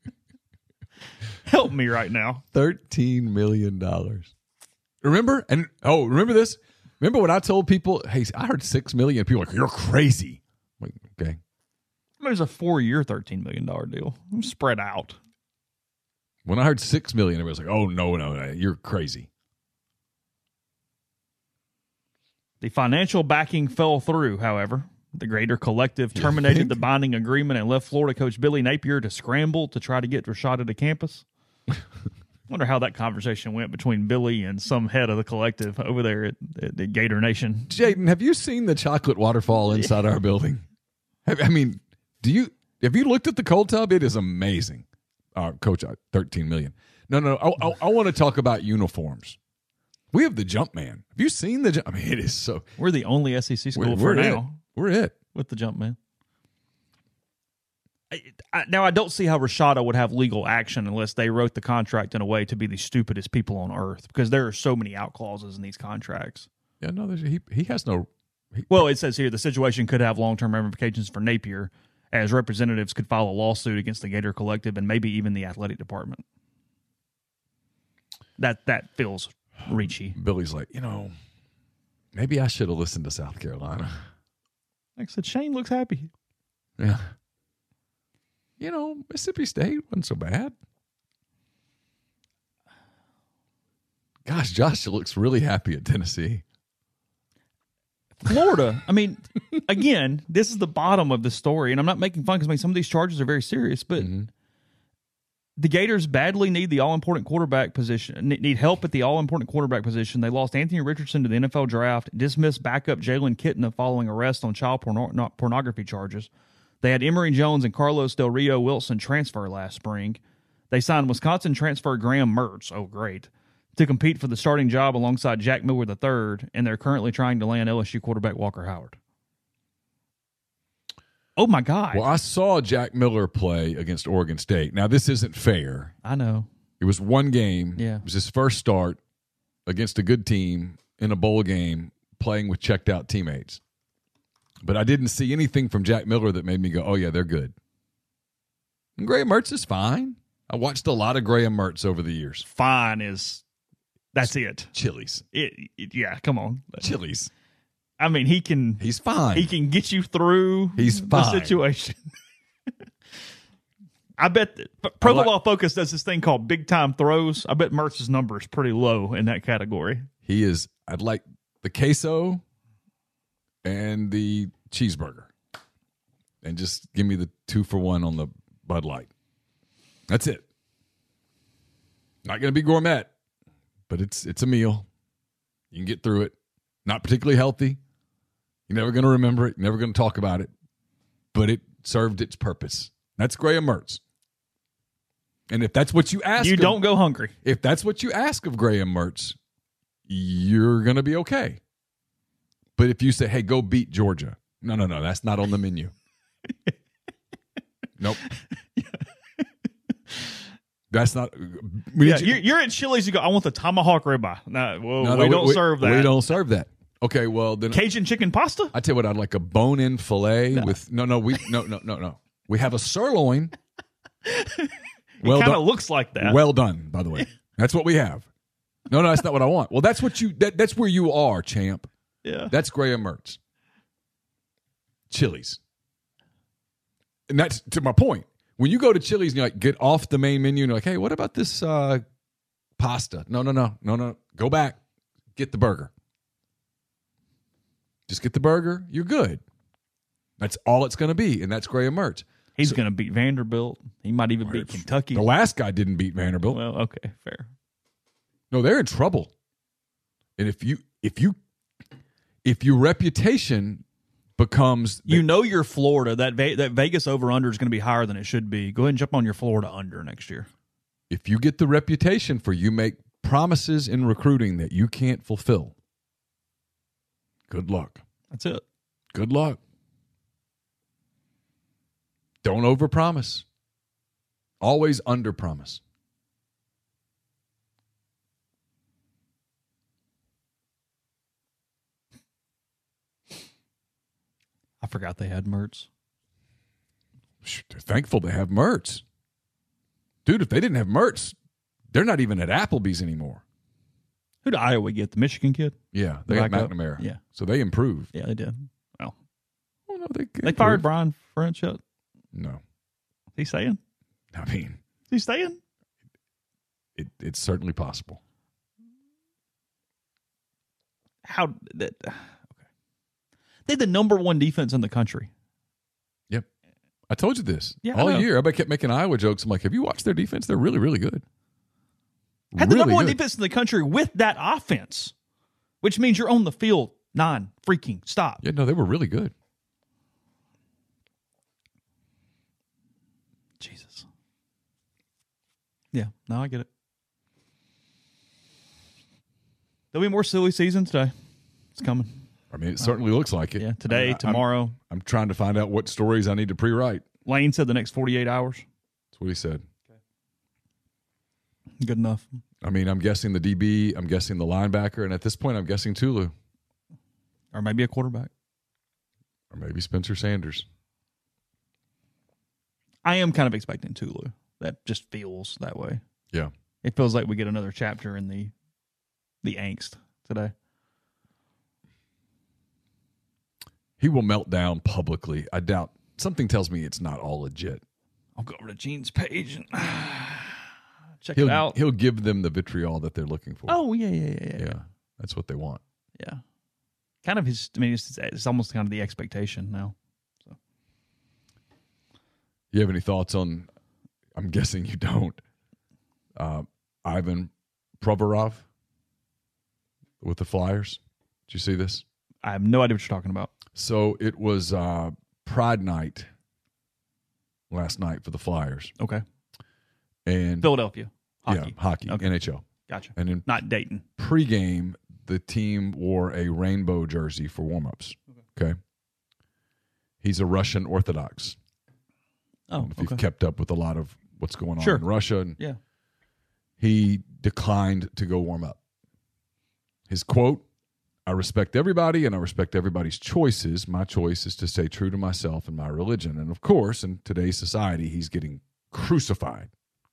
Help me right now. thirteen million dollars. Remember? And oh, remember this? Remember when I told people, hey, I heard six million dollars. People were like, you're crazy. I'm like, okay. There's a four-year thirteen million dollars deal. Spread out. When I heard six million dollars, everybody was like, oh, no, no, no, you're crazy. The financial backing fell through, however. The Greater Collective terminated the binding agreement and left Florida coach Billy Napier to scramble to try to get Rashada to campus. Wonder how that conversation went between Billy and some head of the collective over there at, at, at Gator Nation. Jaden, have you seen the chocolate waterfall inside our building? Have, I mean, do you have you looked at the cold tub? It is amazing. Uh, Coach, uh, thirteen million. No, no, no. I, I, I want to talk about uniforms. We have the Jumpman. Have you seen the? I mean, it is so. We're the only S E C school we're, for we're now. It. We're it with the Jumpman. I, I, now, I don't see how Rashada would have legal action unless they wrote the contract in a way to be the stupidest people on earth, because there are so many out clauses in these contracts. Yeah, no, he he has no. He, well, it says here the situation could have long-term ramifications for Napier, as representatives could file a lawsuit against the Gator Collective and maybe even the athletic department. That that feels reachy. Billy's like, you know, maybe I should have listened to South Carolina. Like I said, Shane looks happy. Yeah. You know, Mississippi State wasn't so bad. Gosh, Josh looks really happy at Tennessee. Florida, I mean, again, this is the bottom of the story, and I'm not making fun because I mean, some of these charges are very serious, but mm-hmm. the Gators badly need the all-important quarterback position, need help at the all-important quarterback position. They lost Anthony Richardson to the N F L draft, dismissed backup Jalen Kitna following arrest on child porno- pornography charges. They had Emory Jones and Carlos Del Rio Wilson transfer last spring. They signed Wisconsin transfer Graham Mertz, oh great, to compete for the starting job alongside Jack Miller the third, and they're currently trying to land L S U quarterback Walker Howard. Oh, my God. Well, I saw Jack Miller play against Oregon State. Now, this isn't fair. I know. It was one game. Yeah. It was his first start against a good team in a bowl game playing with checked-out teammates. But I didn't see anything from Jack Miller that made me go, oh, yeah, they're good. And Graham Mertz is fine. I watched a lot of Graham Mertz over the years. Fine is – that's it. Chili's. It, it, yeah, come on. Chili's. I mean, he can – He's fine. He can get you through He's the fine. situation. I bet that Pro Football like, Focus does this thing called big time throws. I bet Mertz's number is pretty low in that category. He is – I'd like the queso and the cheeseburger. And just give me the two for one on the Bud Light. That's it. Not going to be gourmet, but it's it's a meal. You can get through it. Not particularly healthy. You're never going to remember it. You're never going to talk about it. But it served its purpose. That's Graham Mertz. And if that's what you ask You of, don't go hungry. If that's what you ask of Graham Mertz, you're going to be okay. But if you say, hey, go beat Georgia. No, no, no. That's not on the menu. Nope. That's not. We, yeah, you're, you're at Chili's. You go, I want the tomahawk ribeye. No, well, no, no, we, we don't we, serve that. We don't serve that. Okay, well then. Cajun chicken pasta. I tell you what, I'd like a bone-in fillet no. with no, no, we no, no, no, no. We have a sirloin. Well, it kind of looks like that. Well done, by the way. That's what we have. No, no, that's not what I want. Well, that's what you. That, that's where you are, champ. Yeah, that's Graham Mertz. Chili's, and that's to my point. When you go to Chili's and you like get off the main menu and you're like, hey, what about this uh, pasta? No, no, no, no, no. Go back. Get the burger. Just get the burger. You're good. That's all it's going to be, and that's Graham Mertz. He's so, going to beat Vanderbilt. He might even beat Kentucky. The last guy didn't beat Vanderbilt. Well, okay, fair. No, they're in trouble. And if you if you if your reputation becomes the, you know you're Florida, that Ve- that Vegas over under is going to be higher than it should be. Go ahead and jump on your Florida under next year. If you get the reputation for you make promises in recruiting that you can't fulfill, good luck. That's it. Good luck. Don't overpromise. Always underpromise. I forgot they had Mertz. They're thankful they have Mertz. Dude, if they didn't have Mertz, they're not even at Applebee's anymore. Who did Iowa get? The Michigan kid? Yeah, they got McNamara. Yeah. So they improved. Yeah, they did. Well, well no, they, they fired Brian French yet? No. Is he staying? I mean. Is he staying? It, it's certainly possible. How that? Okay. They had the number one defense in the country. Yep. I told you this. Yeah, all year. Everybody kept making Iowa jokes. I'm like, have you watched their defense? They're really, really good. Had the really number one good. defense in the country with that offense, which means you're on the field non freaking stop. Yeah, no, they were really good. Jesus. Yeah, no, I get it. There'll be more silly season today. It's coming. I mean, it certainly looks like it. Yeah, today, I mean, tomorrow. I'm, I'm trying to find out what stories I need to pre-write. Lane said the next forty-eight hours. That's what he said. Good enough. I mean, I'm guessing the D B, I'm guessing the linebacker, and at this point, I'm guessing Tulu. Or maybe a quarterback. Or maybe Spencer Sanders. I am kind of expecting Tulu. That just feels that way. Yeah. It feels like we get another chapter in the the angst today. He will melt down publicly. I doubt. Something tells me it's not all legit. I'll go over to Gene's page and check He'll, it out. he'll give them the vitriol that they're looking for. Oh, yeah, yeah, yeah, yeah. yeah. That's what they want. Yeah. Kind of his, I mean, it's, it's almost kind of the expectation now. So, You have any thoughts on, I'm guessing you don't, uh, Ivan Provorov with the Flyers? Did you see this? I have no idea what you're talking about. So it was uh, Pride Night last night for the Flyers. Okay. And Philadelphia. Hockey. Yeah, hockey, Okay. N H L. Gotcha. And in Not Dayton. pregame, the team wore a rainbow jersey for warmups. Okay. okay? He's a Russian Orthodox. Oh, if okay. you've kept up with a lot of what's going on Sure. in Russia. And Yeah. he declined to go warm up. His quote, I respect everybody and I respect everybody's choices. My choice is to stay true to myself and my religion. And of course, in today's society, he's getting crucified.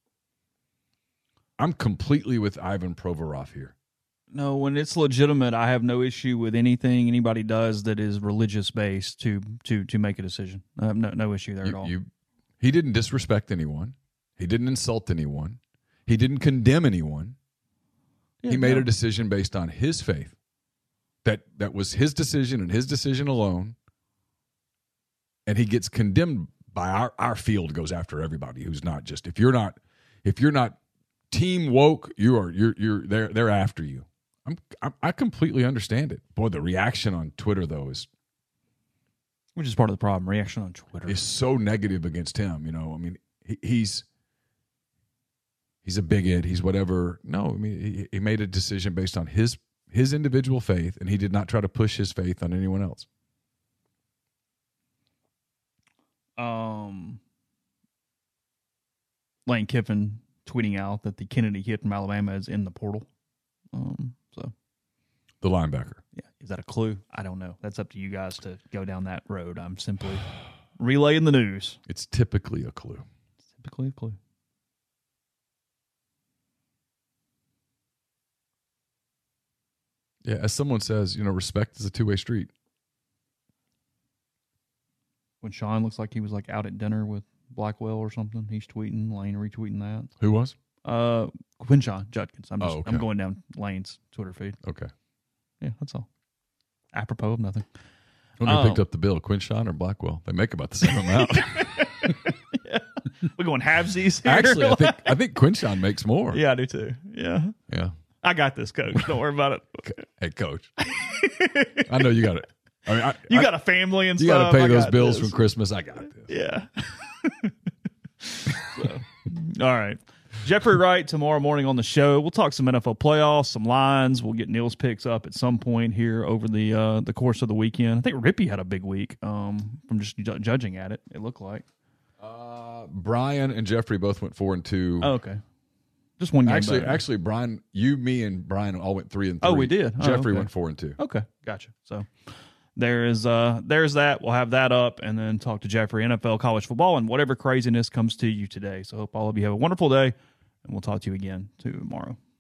I'm completely with Ivan Provorov here. No, when it's legitimate, I have no issue with anything anybody does that is religious based to to to make a decision. I have no no issue there You- at all. you- he didn't disrespect anyone. He didn't insult anyone. He didn't condemn anyone. Yeah, he made no. a decision based on his faith. That that was his decision and his decision alone. And he gets condemned by our our field goes after everybody who's not just if you're not if you're not team woke, you are you're you're they're they're after you. I'm, I'm I completely understand it. Boy, the reaction on Twitter though is Which is part of the problem. Reaction on Twitter. is so negative against him. You know, I mean, he, he's he's a bigot. He's whatever. No, I mean, he, he made a decision based on his his individual faith, and he did not try to push his faith on anyone else. Um, Lane Kiffin tweeting out that the Kennedy kid from Alabama is in the portal. Um, so The linebacker. yeah, is that a clue? I don't know. That's up to you guys to go down that road. I'm simply relaying the news. It's typically a clue. Typically a clue. Yeah, as someone says, you know, respect is a two way street. When Sean looks like he was like out at dinner with Blackwell or something, he's tweeting, Lane retweeting that. Who was? Uh, Quinshawn Judkins. I'm just Oh, okay. I'm going down Lane's Twitter feed. Okay. Yeah, that's all. Apropos of nothing. I wonder who Oh. picked up the bill, Quinshawn or Blackwell? They make about the same amount. Yeah. We're going halvesies here. Actually, I think I think Quinshawn makes more. Yeah, I do too. Yeah. Yeah. I got this, coach. Don't worry about it. Hey, coach. I know you got it. I mean, I, You I, got a family and you stuff. got to pay I those got bills this. from Christmas. I got this. Yeah. So, all right. Jeffrey Wright tomorrow morning on the show. We'll talk some N F L playoffs, some lines. We'll get Neil's picks up at some point here over the uh, the course of the weekend. I think Rippy had a big week um, from just ju- judging at it, it looked like. Uh, Brian and Jeffrey both went four and two. Oh, okay. Just one game actually, better. actually, Brian, you, me, and Brian all went three and three. Oh, we did? Oh, Jeffrey okay. went four and two. Okay, gotcha. So there is uh there's that. We'll have that up and then talk to Jeffrey, N F L, college football, and whatever craziness comes to you today. So hope all of you have a wonderful day, and we'll talk to you again tomorrow.